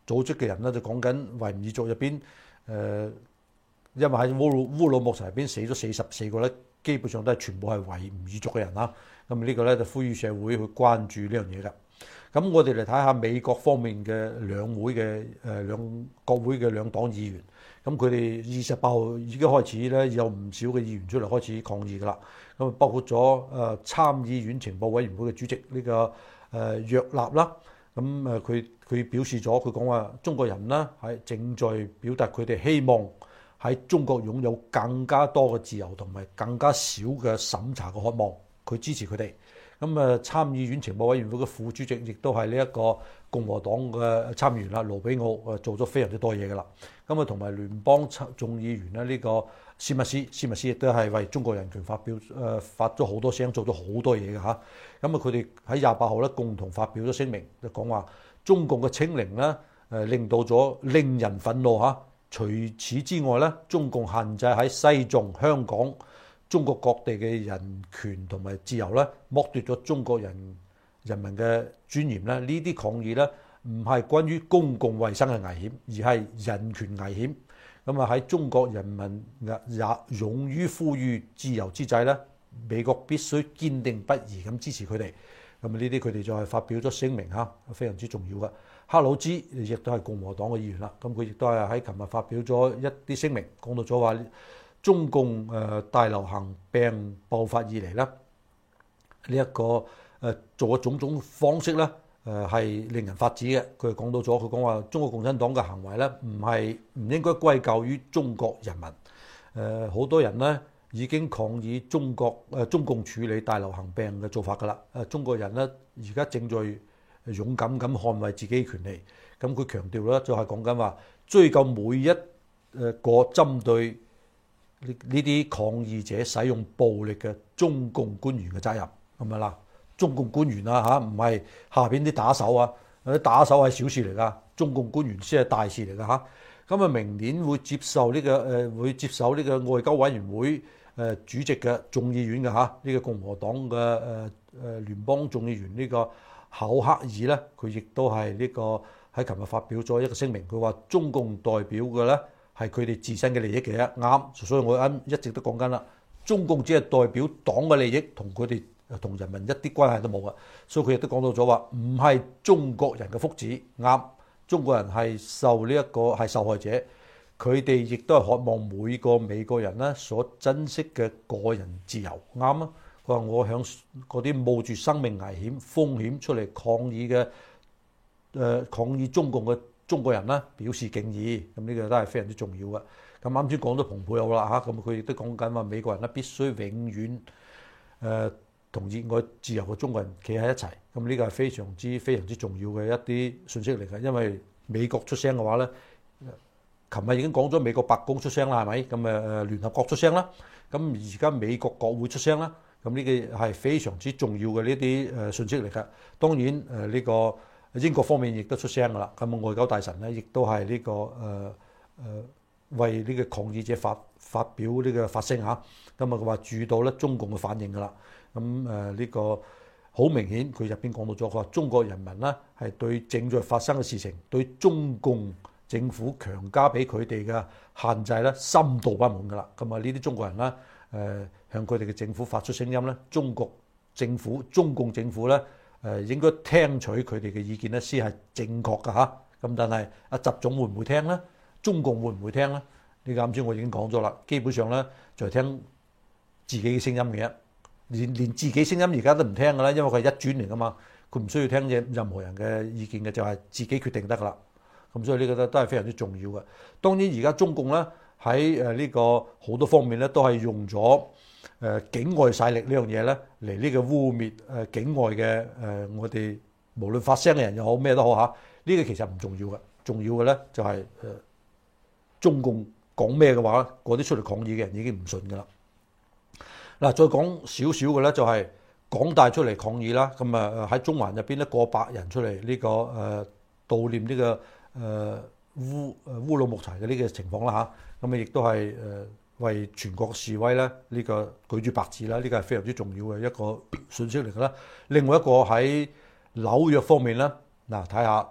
組織嘅人咧就講緊維吾爾族入邊誒，因為喺烏魯烏魯木齊入邊死咗四十四個咧，基本上都係全部係維吾爾族嘅人啦。咁呢個咧就呼籲社會去關注呢樣嘢㗎。咁我哋嚟睇下美國方面嘅兩會嘅誒兩國會嘅兩黨議員，咁佢哋二十八號已經開始咧有唔少嘅議員出嚟開始抗議㗎啦。咁包括咗誒參議院情報委員會嘅主席呢、這個誒約納啦。咁誒佢佢表示咗，佢講話中國人呢係正在表達佢哋希望喺中國擁有更加多嘅自由同埋更加少嘅審查嘅渴望，佢支持佢哋。咁誒參議院情報委員會嘅副主席亦都係呢一個共和黨嘅參議員啦，盧比奧誒做咗非常之多嘢㗎啦。咁啊同埋聯邦眾議員咧呢個史密斯，史密斯亦都係為中國人權發表誒發咗好多聲，做咗好多嘢㗎嚇。咁啊佢哋喺廿八號咧共同發表咗聲明，就講話中共嘅清零咧誒令到咗令人憤怒嚇。除此之外咧，中共限制喺西藏、香港、中國各地嘅人權同埋自由咧，剝奪咗中國人人民嘅尊嚴咧。呢啲抗議咧，唔係關於公共衛生嘅危險，而係人權危險。咁啊喺中國人民也勇於呼籲自由之際咧，美國必須堅定不移咁支持佢哋。咁啊呢啲佢哋就係發表咗聲明嚇，非常之重要嘅。克魯茲亦都係共和黨嘅議員啦，咁佢亦都係喺琴日發表咗一啲聲明，講到咗話中共誒大流行病爆發以嚟咧，呢、這、一個誒做嘅種種方式咧誒係令人髮指嘅。佢講到咗，佢講話中國共產黨嘅行為咧唔係唔應該歸咎於中國人民。誒好多人咧已經抗議中國誒中共處理大流行病嘅做法㗎啦。誒中國人咧而家正在勇敢咁捍衛自己權利，咁佢強調咧就係講緊話追究每一誒個針對呢呢啲抗議者使用暴力嘅中共官員嘅責任，係咪啦？中共官員啊嚇，唔係下邊啲打手啊，啲打手係小事嚟㗎，中共官員先係大事嚟㗎嚇。咁啊，明年會接受呢個誒會接受呢個外交委員會誒主席嘅眾議院嘅嚇，呢個共和黨嘅誒誒聯邦眾議員呢個考克爾咧，佢亦都係呢個喺琴日發表咗一個聲明，佢話中共代表嘅咧係佢哋自身嘅利益嘅啫，啱。所以我啱一直都講緊啦，中共只係代表黨嘅利益，同佢哋同人民一啲關係都冇啊。所以佢亦都講到咗話，唔係中國人嘅福祉，啱。中國人係受呢一個係受害者，佢哋亦都係渴望每個美國人咧所珍惜嘅個人自由，啱啊。佢話我向嗰啲冒住生命危險風險出嚟抗議嘅誒、呃、抗議中共嘅中國人咧表示敬意，咁呢個都係非常之重要嘅。咁啱先講到蓬佩奧啦嚇，咁佢亦都講緊話美國人咧必須永遠誒同熱愛自由嘅中國人企喺一齊，咁呢個係非常之非常之重要嘅一啲信息嚟嘅。因為美國出聲嘅話咧，琴日已經講咗美國白宮出聲啦，係咪？咁誒誒聯合國出聲啦，咁而家美國國會出聲啦。咁呢個係非常之重要嘅呢啲誒信息嚟㗎。當然誒呢、呃這個英國方面亦都出聲㗎啦。咁外交大臣咧亦都係呢、這個誒誒、呃呃、為呢個抗議者發發表呢個發聲嚇。咁啊佢話注意到咧中共嘅反應㗎啦。咁誒呢個好明顯，佢入邊講到咗，佢話中國人民咧係對正在發生嘅事情，對中共政府強加俾佢哋嘅限制咧深度不滿㗎啦。咁啊呢啲中國人咧。誒、呃、向佢哋嘅政府發出聲音咧，中國政府、中共政府咧誒、呃、應該聽取佢哋嘅意見咧，先係正確㗎嚇。咁但係阿習總會唔會聽咧？中共會唔會聽咧？呢個啱先我已經講咗啦，基本上咧就係聽自己嘅聲音嘅，連連自己聲音而家都唔聽㗎啦，因為佢係一專嚟㗎嘛，佢唔需要聽任任何人嘅意見嘅，就係、是、自己決定得㗎啦。咁所以呢個都都係非常之重要嘅。當然而家中共咧。喺誒呢個好多方面咧，都係用咗誒境外勢力呢樣嘢咧嚟呢個污蔑誒境外嘅誒我哋無論發聲嘅人又好咩都好嚇，呢個其實唔重要嘅，重要嘅咧就係誒中共講咩嘅話，嗰啲出嚟抗議嘅人已經唔信㗎啦。嗱，再講少少嘅咧就係港大出嚟抗議啦，咁啊喺中環入邊咧過百人出嚟呢個誒悼念呢個誒烏誒烏魯木齊嘅呢個情況啦嚇。咁啊，亦都係誒為全國示威咧，呢個舉住白紙啦，呢個係非常之重要嘅一個信息嚟㗎啦。另外一個喺紐約方面咧，嗱睇下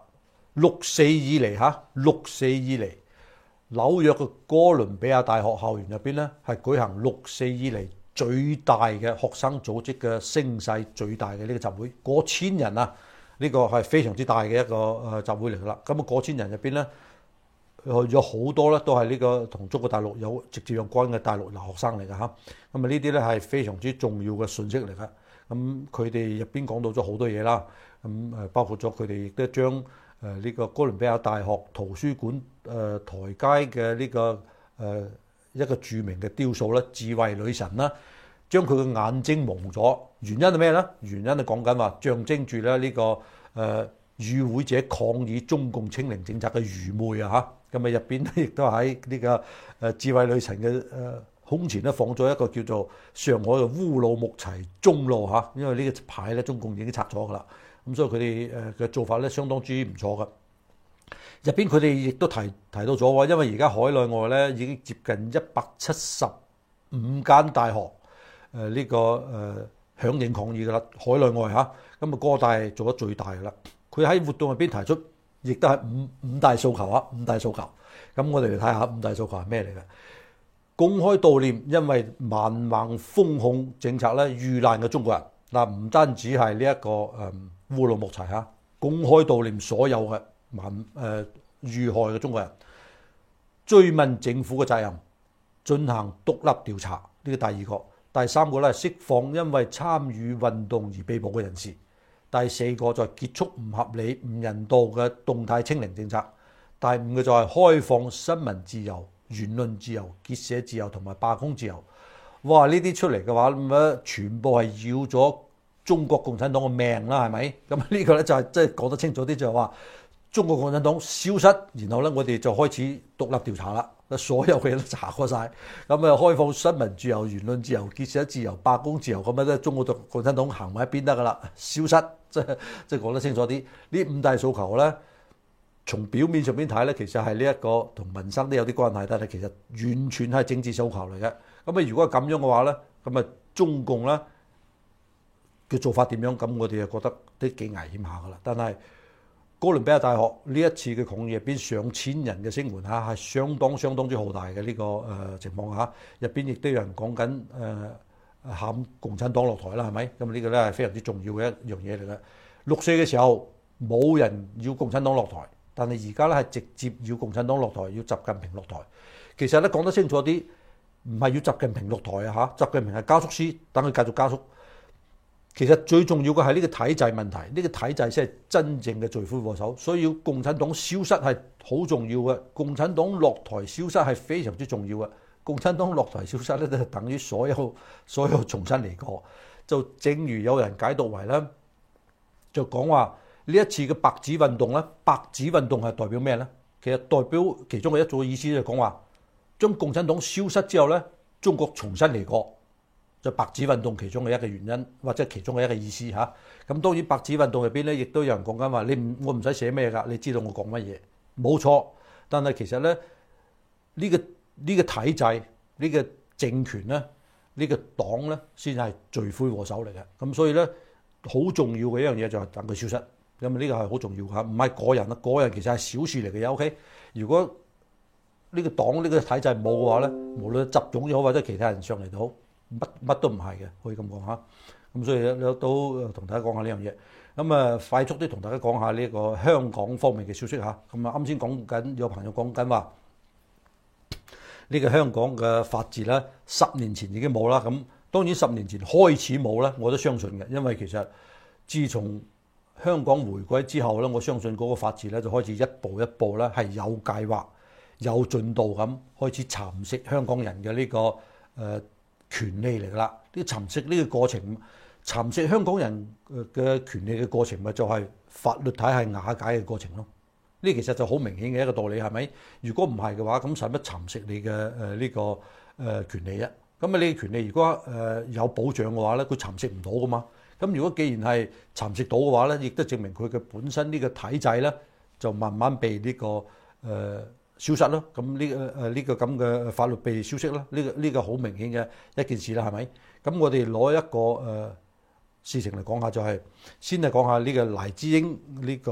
六四以嚟嚇，六四以嚟紐約嘅哥倫比亞大學校園入邊咧，係舉行六四以嚟最大嘅學生組織嘅聲勢最大嘅呢個集會，過千人啊！呢、這個係非常之大嘅一個誒集會嚟㗎啦。咁啊，過千人入邊咧，有好多咧都係呢個同中國大陸有直接有關嘅大陸留學生嚟㗎嚇。咁啊，呢啲咧係非常之重要嘅訊息嚟㗎。咁佢哋入邊講到咗好多嘢啦。咁誒包括咗佢哋亦都將誒呢個哥倫比亞大學圖書館誒、呃、台階嘅呢個誒、呃、一個著名嘅雕塑咧，智慧女神啦，將佢嘅眼睛蒙咗，原因係咩咧？原因係講緊話象徵住咧呢個誒、呃、與會者抗議中共清零政策嘅愚昧啊嚇。咁啊入邊咧亦都喺呢個誒智慧女神嘅誒胸前咧放咗一個叫做上海嘅烏魯木齊中路嚇，因為呢個牌咧中共已經拆咗㗎啦。咁所以佢哋誒嘅做法咧相當之唔錯㗎。入邊佢哋亦都提提到咗喎，因為而家海內外咧已經接近一百七十五間大學誒呢、呃這個誒、呃、響應抗議㗎啦，海內外嚇。咁啊哥大做得最大㗎啦。佢喺活動入邊提出，亦都係五五大訴求啊，五大訴求。咁我哋嚟睇下五大訴求係咩嚟嘅？公開悼念因為蠻橫封控政策咧遇難嘅中國人。嗱，唔單止係呢一個誒烏魯木齊嚇，公開悼念所有嘅蠻誒遇害嘅中國人，追問政府嘅責任，進行獨立調查。呢個第二個，第三個咧釋放因為參與運動而被捕嘅人士。第四個就係結束唔合理、唔人道嘅動態清零政策。第五個就係開放新聞自由、言論自由、結社自由同埋罷工自由。哇！呢啲出嚟嘅話，咁啊全部係要咗中國共產黨嘅命啦，係咪？咁呢個咧就係即係講得清楚啲，就係話中國共產黨消失，然後咧我哋就開始獨立調查啦，所有嘅嘢都查過晒。咁啊開放新聞自由、言論自由、結社自由、罷工自由，咁樣咧中國共產黨行埋一邊得噶啦，消失，即係即係講得清楚啲。呢五大訴求咧，從表面上邊睇咧，其實係呢一個同民生都有啲關係，但係其實完全係政治訴求嚟嘅。咁啊，如果係咁樣嘅話咧，咁啊中共咧嘅做法點樣？咁我哋就覺得都幾危險下噶啦。但係哥倫比亞大學呢一次嘅抗議入邊上千人嘅聲援嚇，係相當相當之浩大嘅呢、這個誒、呃、情況下，入邊亦都有人講緊誒喊共產黨落台啦，係咪？咁呢個咧係非常之重要嘅一樣嘢嚟嘅。六四嘅時候冇人要共產黨落台，但係而家咧係直接要共產黨落台，要習近平落台。其實咧講得清楚啲。唔係要習近平落台啊！嚇，習近平係加速師，等佢繼續加速。其實最重要嘅係呢個體制問題，呢、這個體制先係真正嘅罪魁禍首。所以要共產黨消失係好重要嘅，共產黨落台消失係非常之重要嘅。共產黨落台消失咧，就等於所有所有重新嚟過。就正如有人解讀為咧，就講話呢一次嘅白紙運動咧，白紙運動係代表咩咧？其實代表其中嘅一組意思就講話。將共產黨消失之後咧，中國重新嚟過，就白紙運動其中嘅一個原因，或者其中嘅一個意思嚇。咁當然白紙運動入邊咧，亦都有人講緊話，你唔我唔使寫咩㗎，你知道我講乜嘢，冇錯。但係其實咧，呢個呢個體制、呢個政權咧、呢個黨咧，先係罪魁禍首嚟嘅。咁所以咧，好重要嘅一樣嘢就係等佢消失。咁啊，呢個係好重要嚇，唔係個人啊，個人其實係小事嚟嘅嘢。OK，如果呢個黨呢個體制冇嘅話咧，無論習總也好或者其他人上嚟都好，乜乜都唔係嘅，可以咁講嚇。咁所以咧都同大家講下呢樣嘢。咁啊，快速啲同大家講下呢個香港方面嘅消息嚇。咁啊，啱先講緊有朋友講緊話，呢個香港嘅法治咧，十年前已經冇啦。咁當然十年前開始冇咧，我都相信嘅，因為其實自從香港回歸之後咧，我相信嗰個法治咧就開始一步一步咧係有計劃。有進度咁開始蠶食香港人嘅呢、這個誒、呃、權利嚟㗎啦！呢蠶食呢個過程，蠶食香港人嘅權利嘅過程，咪就係法律體系瓦解嘅過程咯。呢其實就好明顯嘅一個道理，係咪？如果唔係嘅話，咁使乜蠶食你嘅誒呢個誒、呃、權利啊？咁啊，你嘅權利如果誒、呃、有保障嘅話咧，佢蠶食唔到㗎嘛。咁如果既然係蠶食到嘅話咧，亦都證明佢嘅本身呢個體制咧，就慢慢被呢、這個誒。呃消失咯，咁呢個誒呢個咁嘅法律被消失啦，呢個呢個好明顯嘅一件事啦，係咪？咁我哋攞一個誒事情嚟講下，就係先係講下呢個黎智英呢個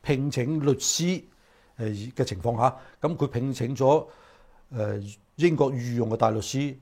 聘請律師誒嘅情況下，咁佢聘請咗誒英國御用嘅大律師誒，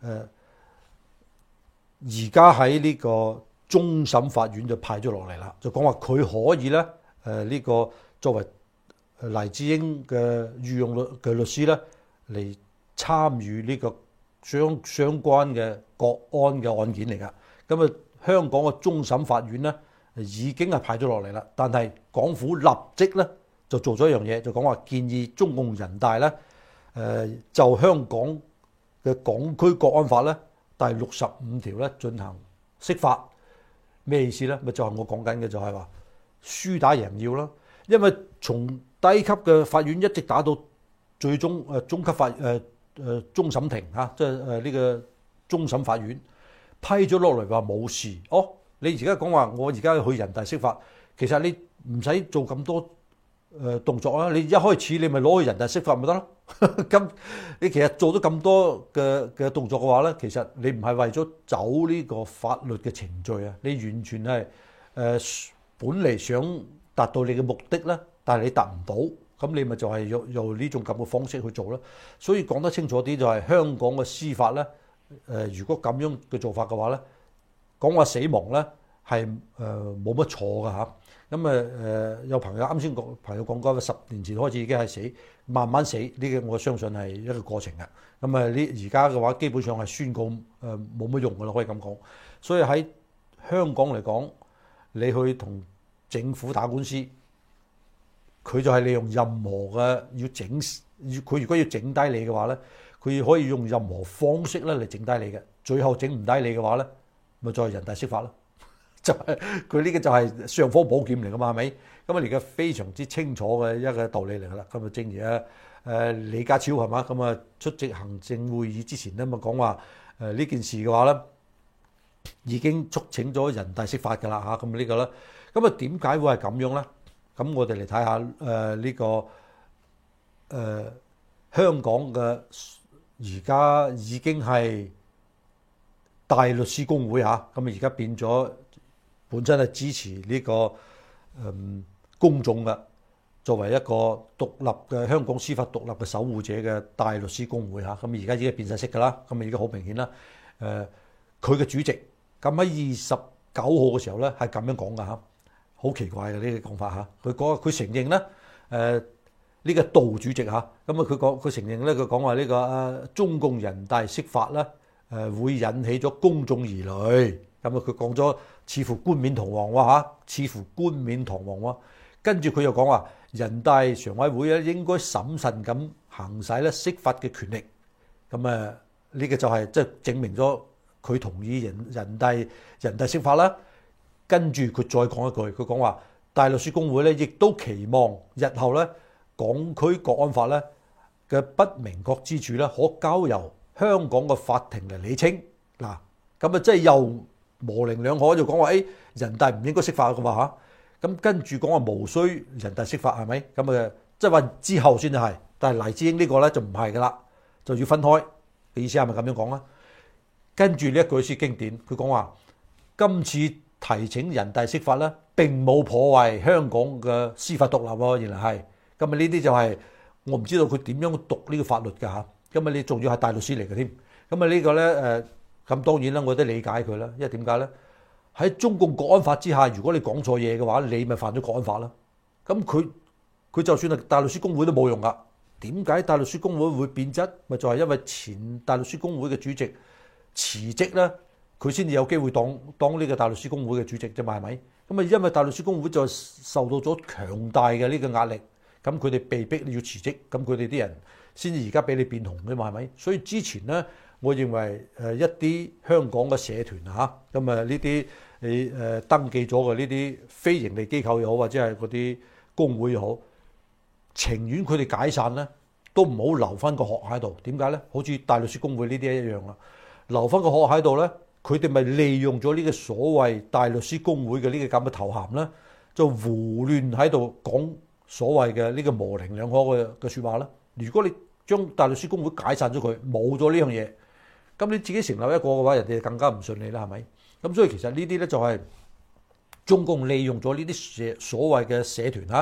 而家喺呢個終審法院就派咗落嚟啦，就講話佢可以咧誒呢個作為黎智英嘅御用律嘅律師咧嚟參與呢個相相關嘅國安嘅案件嚟㗎。咁啊，香港嘅終審法院咧已經係派咗落嚟啦，但係港府立即咧就做咗一樣嘢，就講話建議中共人大咧誒就香港嘅港區國安法咧第六十五條咧進行釋法。咩意思咧？咪就係我講緊嘅就係話輸打贏要啦，因為從低級嘅法院一直打到最終誒中級法誒誒終審庭嚇，即係誒呢個終審法院批咗落嚟話冇事。哦，你而家講話我而家去人大釋法，其實你唔使做咁多誒動作啦，你一開始你咪攞去人大釋法咪得咯。咁你其實做咗咁多嘅嘅動作嘅話咧，其實你唔係為咗走呢個法律嘅程序啊，你完全係誒、呃、本嚟想達到你嘅目的咧，但係你達唔到，咁你咪就係用用呢種咁嘅方式去做啦。所以講得清楚啲就係香港嘅司法咧，誒、呃、如果咁樣嘅做法嘅話咧，講話死亡咧係誒冇乜錯㗎嚇。咁誒誒有朋友啱先講朋友講過，十年前開始已經係死，慢慢死呢個我相信係一個過程嘅。咁啊呢而家嘅話基本上係宣告誒冇乜用㗎啦，可以咁講。所以喺香港嚟講，你去同政府打官司，佢就係利用任何嘅要整，佢如果要整低你嘅話咧，佢可以用任何方式咧嚟整低你嘅。最後整唔低你嘅話咧，咪再人大釋法咯。就係佢呢個就係尚方寶劍嚟噶嘛，係咪？咁啊而家非常之清楚嘅一個道理嚟噶啦。咁啊正如啊誒李家超係嘛，咁啊出席行政會議之前咧，咪講話誒呢件事嘅話咧，已經促請咗人大釋法噶啦嚇。咁呢個咧，咁啊點解會係咁樣咧？咁我哋嚟睇下誒呢個誒、呃、香港嘅而家已經係大律師公會嚇，咁啊而家變咗。本身係支持呢個誒公眾嘅，作為一個獨立嘅香港司法獨立嘅守護者嘅大律師公會嚇，咁而家已經變晒色㗎啦，咁啊而家好明顯啦。誒佢嘅主席咁喺二十九號嘅時候咧係咁樣講㗎嚇，好奇怪嘅呢個講法嚇。佢講佢承認咧誒呢個杜主席嚇，咁啊佢講佢承認咧佢講話呢個誒中共人大釋法咧誒會引起咗公眾疑慮。咁啊佢講咗。似乎冠冕堂皇喎嚇，似乎冠冕堂皇喎。跟住佢又講話，人大常委會咧應該審慎咁行使咧釋法嘅權力。咁啊，呢個就係即係證明咗佢同意人人大人大釋法啦。跟住佢再講一句，佢講話大律師公會咧亦都期望日後咧港區國安法咧嘅不明確之處咧可交由香港嘅法庭嚟理清。嗱，咁啊即係又。模棱兩可就講話，誒人大唔應該釋法嘅嘛嚇，咁跟住講話無需人大釋法係咪？咁誒即係話之後先至係，但係黎智英呢個咧就唔係噶啦，就要分開嘅意思係咪咁樣講啊？跟住呢一句先經典，佢講話今次提請人大釋法咧並冇破壞香港嘅司法獨立喎，原來係，咁啊呢啲就係我唔知道佢點樣讀呢個法律㗎嚇，咁啊你仲要係大律師嚟嘅添，咁啊呢個咧誒。咁當然啦，我都理解佢啦，因為點解咧？喺中共國安法之下，如果你講錯嘢嘅話，你咪犯咗國安法啦。咁佢佢就算係大律師公會都冇用噶。點解大律師公會會變質？咪就係因為前大律師公會嘅主席辭職咧，佢先至有機會當當呢個大律師公會嘅主席啫嘛，係咪？咁啊，因為大律師公會就受到咗強大嘅呢個壓力，咁佢哋被逼要辭職，咁佢哋啲人先至而家俾你變紅嘅嘛，係咪？所以之前咧。我認為誒一啲香港嘅社團嚇，咁啊呢啲你誒登記咗嘅呢啲非盈利機構又好，或者係嗰啲工會又好，情願佢哋解散咧，都唔好留翻個殼喺度。點解咧？好似大律師公會呢啲一樣啊，留翻個殼喺度咧，佢哋咪利用咗呢個所謂大律師公會嘅呢個咁嘅頭銜咧，就胡亂喺度講所謂嘅呢個模棱兩可嘅嘅説話啦。如果你將大律師公會解散咗佢，冇咗呢樣嘢。咁你自己成立一個嘅話，人哋更加唔順利啦，係咪？咁所以其實呢啲咧就係中共利用咗呢啲社所謂嘅社團嚇，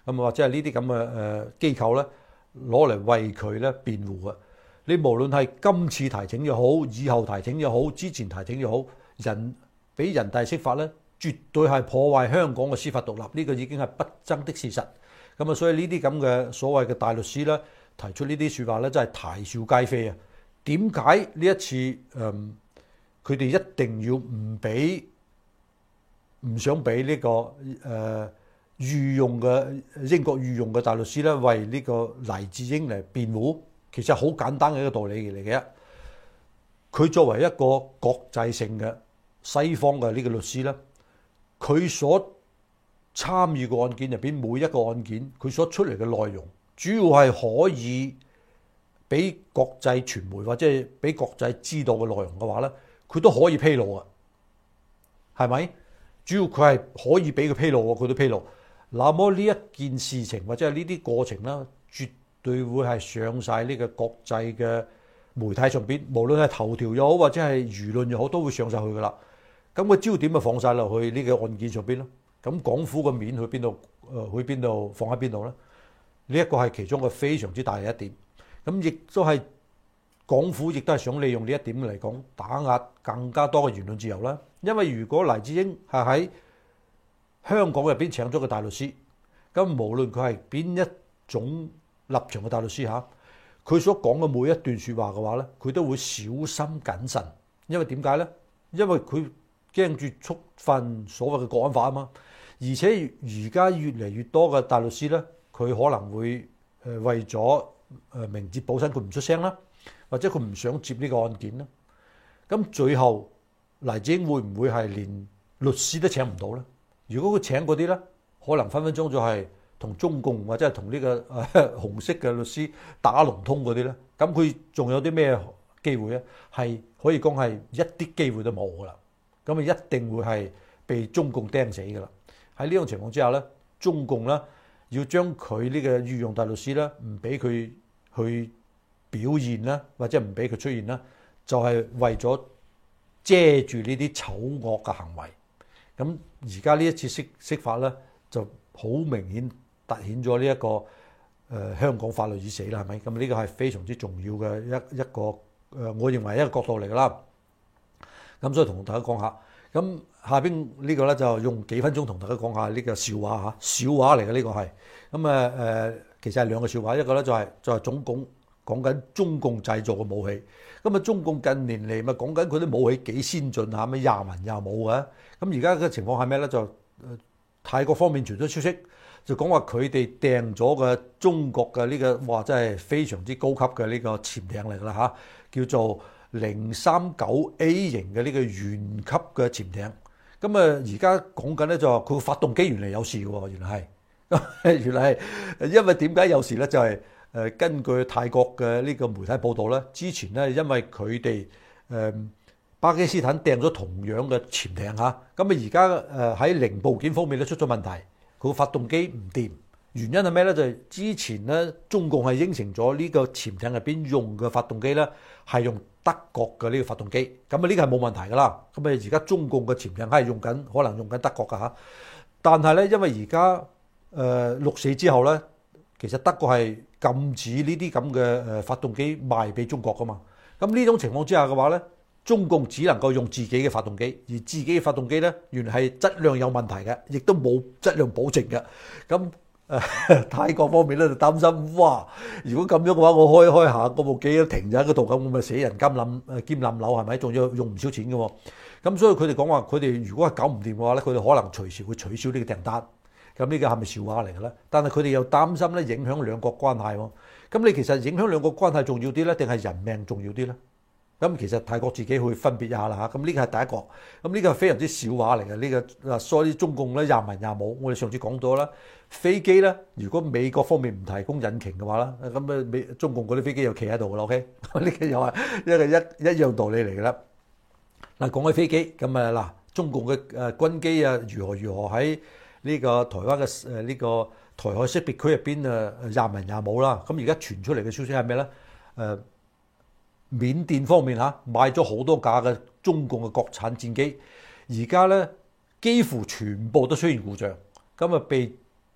咁或者係呢啲咁嘅誒機構咧攞嚟為佢咧辯護嘅。你無論係今次提請又好，以後提請又好，之前提請又好，人俾人大釋法咧，絕對係破壞香港嘅司法獨立，呢個已經係不爭的事實。咁啊，所以呢啲咁嘅所謂嘅大律師咧提出呢啲説話咧，真係啼笑皆非啊！點解呢一次誒佢哋一定要唔俾唔想俾呢個誒御用嘅英國御用嘅大律師咧為呢個黎智英嚟辯護？其實好簡單嘅一個道理嚟嘅，佢作為一個國際性嘅西方嘅呢個律師咧，佢所參與嘅案件入邊每一個案件，佢所出嚟嘅內容，主要係可以俾國際傳媒或者係俾國際知道嘅內容嘅話咧，佢都可以披露啊，係咪？主要佢係可以俾佢披露，佢都披露。那麼呢一件事情或者係呢啲過程啦，絕對會係上晒呢個國際嘅媒體上邊，無論係頭條又好或者係輿論又好，都會上晒去噶啦。咁個焦點咪放晒落去呢個案件上邊咯。咁港府個面去邊度？誒，去邊度放喺邊度咧？呢一個係其中個非常之大嘅一點。咁亦都係港府亦都係想利用呢一點嚟講，打壓更加多嘅言論自由啦。因為如果黎智英係喺香港入邊請咗個大律師，咁無論佢係邊一種立場嘅大律師嚇，佢所講嘅每一段説話嘅話咧，佢都會小心謹慎。因為點解咧？因為佢驚住觸犯所謂嘅國安法啊嘛。而且而家越嚟越多嘅大律師咧，佢可能會誒為咗誒明哲保身，佢唔出聲啦，或者佢唔想接呢個案件啦。咁最後黎智英會唔會係連律師都請唔到咧？如果佢請嗰啲咧，可能分分鐘就係同中共或者係同呢個誒紅色嘅律師打龍通嗰啲咧，咁佢仲有啲咩機會咧？係可以講係一啲機會都冇噶啦。咁啊一定會係被中共釘死噶啦。喺呢種情況之下咧，中共咧要將佢呢個御用大律師咧唔俾佢去表現啦，或者唔俾佢出現啦，就係為咗遮住呢啲醜惡嘅行為。咁而家呢一次釋釋法咧，就好明顯凸顯咗呢一個誒、呃、香港法律已死啦，係咪？咁呢個係非常之重要嘅一一個誒、呃，我認為一個角度嚟㗎啦。咁所以同大家講下，咁下邊呢個咧就用幾分鐘同大家講下呢個笑話嚇，笑話嚟嘅呢個係。咁啊誒，其實係兩個笑話，一個咧就係、是、就係、是、總共講緊中共製造嘅武器。咁啊，中共近年嚟咪講緊佢啲武器幾先進嚇，咩廿文廿武嘅。咁而家嘅情況係咩咧？就誒泰國方面傳咗消息，就講話佢哋訂咗嘅中國嘅呢、這個，哇！真係非常之高級嘅呢個潛艇嚟㗎啦嚇，叫做零三九 A 型嘅呢個原級嘅潛艇。咁啊，而家講緊咧就話佢個發動機原嚟有事喎，原來係，原來係因為點解有事咧？就係、是、誒根據泰國嘅呢個媒體報道咧，之前咧因為佢哋誒巴基斯坦訂咗同樣嘅潛艇嚇，咁啊而家誒喺零部件方面咧出咗問題，佢個發動機唔掂。原因係咩咧？就係、是、之前咧中共係應承咗呢個潛艇入邊用嘅發動機咧係用德國嘅呢個發動機，咁啊呢個係冇問題㗎啦。咁啊而家中共嘅潛艇係用緊，可能用緊德國㗎嚇。但係咧，因為而家誒六四之後咧，其實德國係禁止呢啲咁嘅誒發動機賣俾中國㗎嘛。咁呢種情況之下嘅話咧，中共只能夠用自己嘅發動機，而自己嘅發動機咧原來係質量有問題嘅，亦都冇質量保證嘅。咁誒泰國方面咧就擔心，哇！如果咁樣嘅話，我開開下嗰部機都停咗喺嗰度，咁我咪死人兼冧誒兼冧樓係咪？仲要用唔少錢嘅喎。咁所以佢哋講話，佢哋如果係搞唔掂嘅話咧，佢哋可能隨時會取消呢個訂單。咁呢個係咪笑話嚟嘅咧？但係佢哋又擔心咧影響兩國關係喎。咁你其實影響兩國關係重要啲咧，定係人命重要啲咧？咁其實泰國自己去分別一下啦嚇。咁呢個係第一個。咁呢個係非常之笑話嚟嘅。呢個嗱，所以中共咧廿文廿武。我哋上次講咗啦，飛機咧，如果美國方面唔提供引擎嘅話啦，咁啊美中共嗰啲飛機又企喺度嘅啦。OK，呢個又係一個一一樣道理嚟嘅啦。嗱，講起飛機，咁啊嗱，中共嘅誒軍機啊如何如何喺呢個台灣嘅誒呢個台海識別區入邊啊廿文廿武啦。咁而家傳出嚟嘅消息係咩咧？誒。緬甸方面嚇買咗好多架嘅中共嘅國產戰機，而家咧幾乎全部都出現故障，咁啊被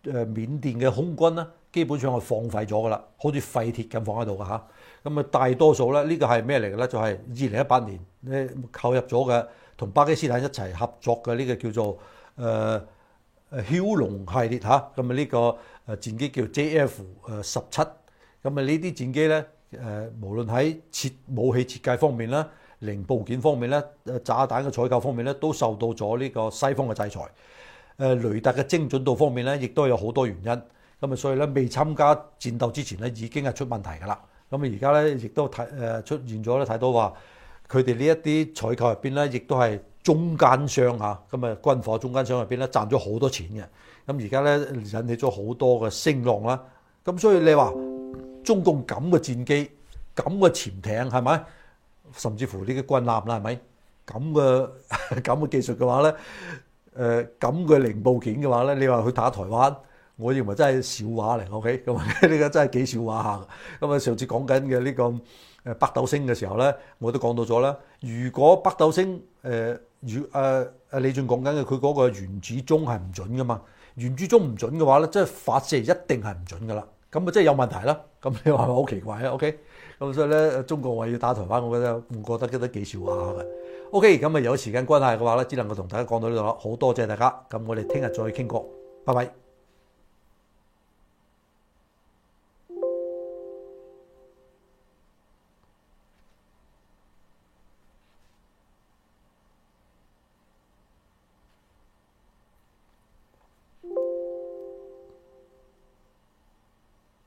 誒緬甸嘅空軍咧，基本上係荒廢咗噶啦，好似廢鐵咁放喺度噶嚇。咁啊，大多數咧呢個係咩嚟嘅咧？就係二零一八年咧購入咗嘅，同巴基斯坦一齊合作嘅呢個叫做誒誒梟龍系列嚇。咁啊呢個誒戰機叫 J F 誒十七。咁啊呢啲戰機咧誒，無論喺設武器設計方面啦、零部件方面咧、誒炸彈嘅採購方面咧，都受到咗呢個西方嘅制裁。誒雷達嘅精準度方面咧，亦都有好多原因。咁啊，所以咧未參加戰鬥之前咧，已經係出問題㗎啦。咁啊，而家咧亦都睇誒出現咗咧，睇到話佢哋呢一啲採購入邊咧，亦都係中間商嚇。咁啊，軍火中間商入邊咧賺咗好多錢嘅。咁而家咧引起咗好多嘅聲浪啦。咁所以你話中共咁嘅戰機、咁嘅潛艇係咪？甚至乎呢啲軍艦啦係咪？咁嘅咁嘅技術嘅話咧？誒咁嘅零部件嘅話咧，你話去打台灣，我認為真係笑話嚟 ，OK？咁呢個真係幾笑話下。咁啊，上次講緊嘅呢個誒北斗星嘅時候咧，我都講到咗啦。如果北斗星誒如誒誒李俊講緊嘅佢嗰個原子鐘係唔準噶嘛？原子鐘唔準嘅話咧，即係發射一定係唔準噶啦。咁啊，即係有問題啦。咁你話係咪好奇怪啊 ？OK？咁所以咧，中國話要打台灣，我覺得我覺得都幾笑話下嘅。OK，咁啊有時間關係嘅話咧，只能夠同大家講到呢度啦。好多謝大家，咁我哋聽日再傾過，拜拜。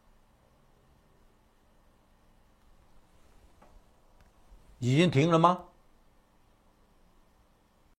已經停了嗎？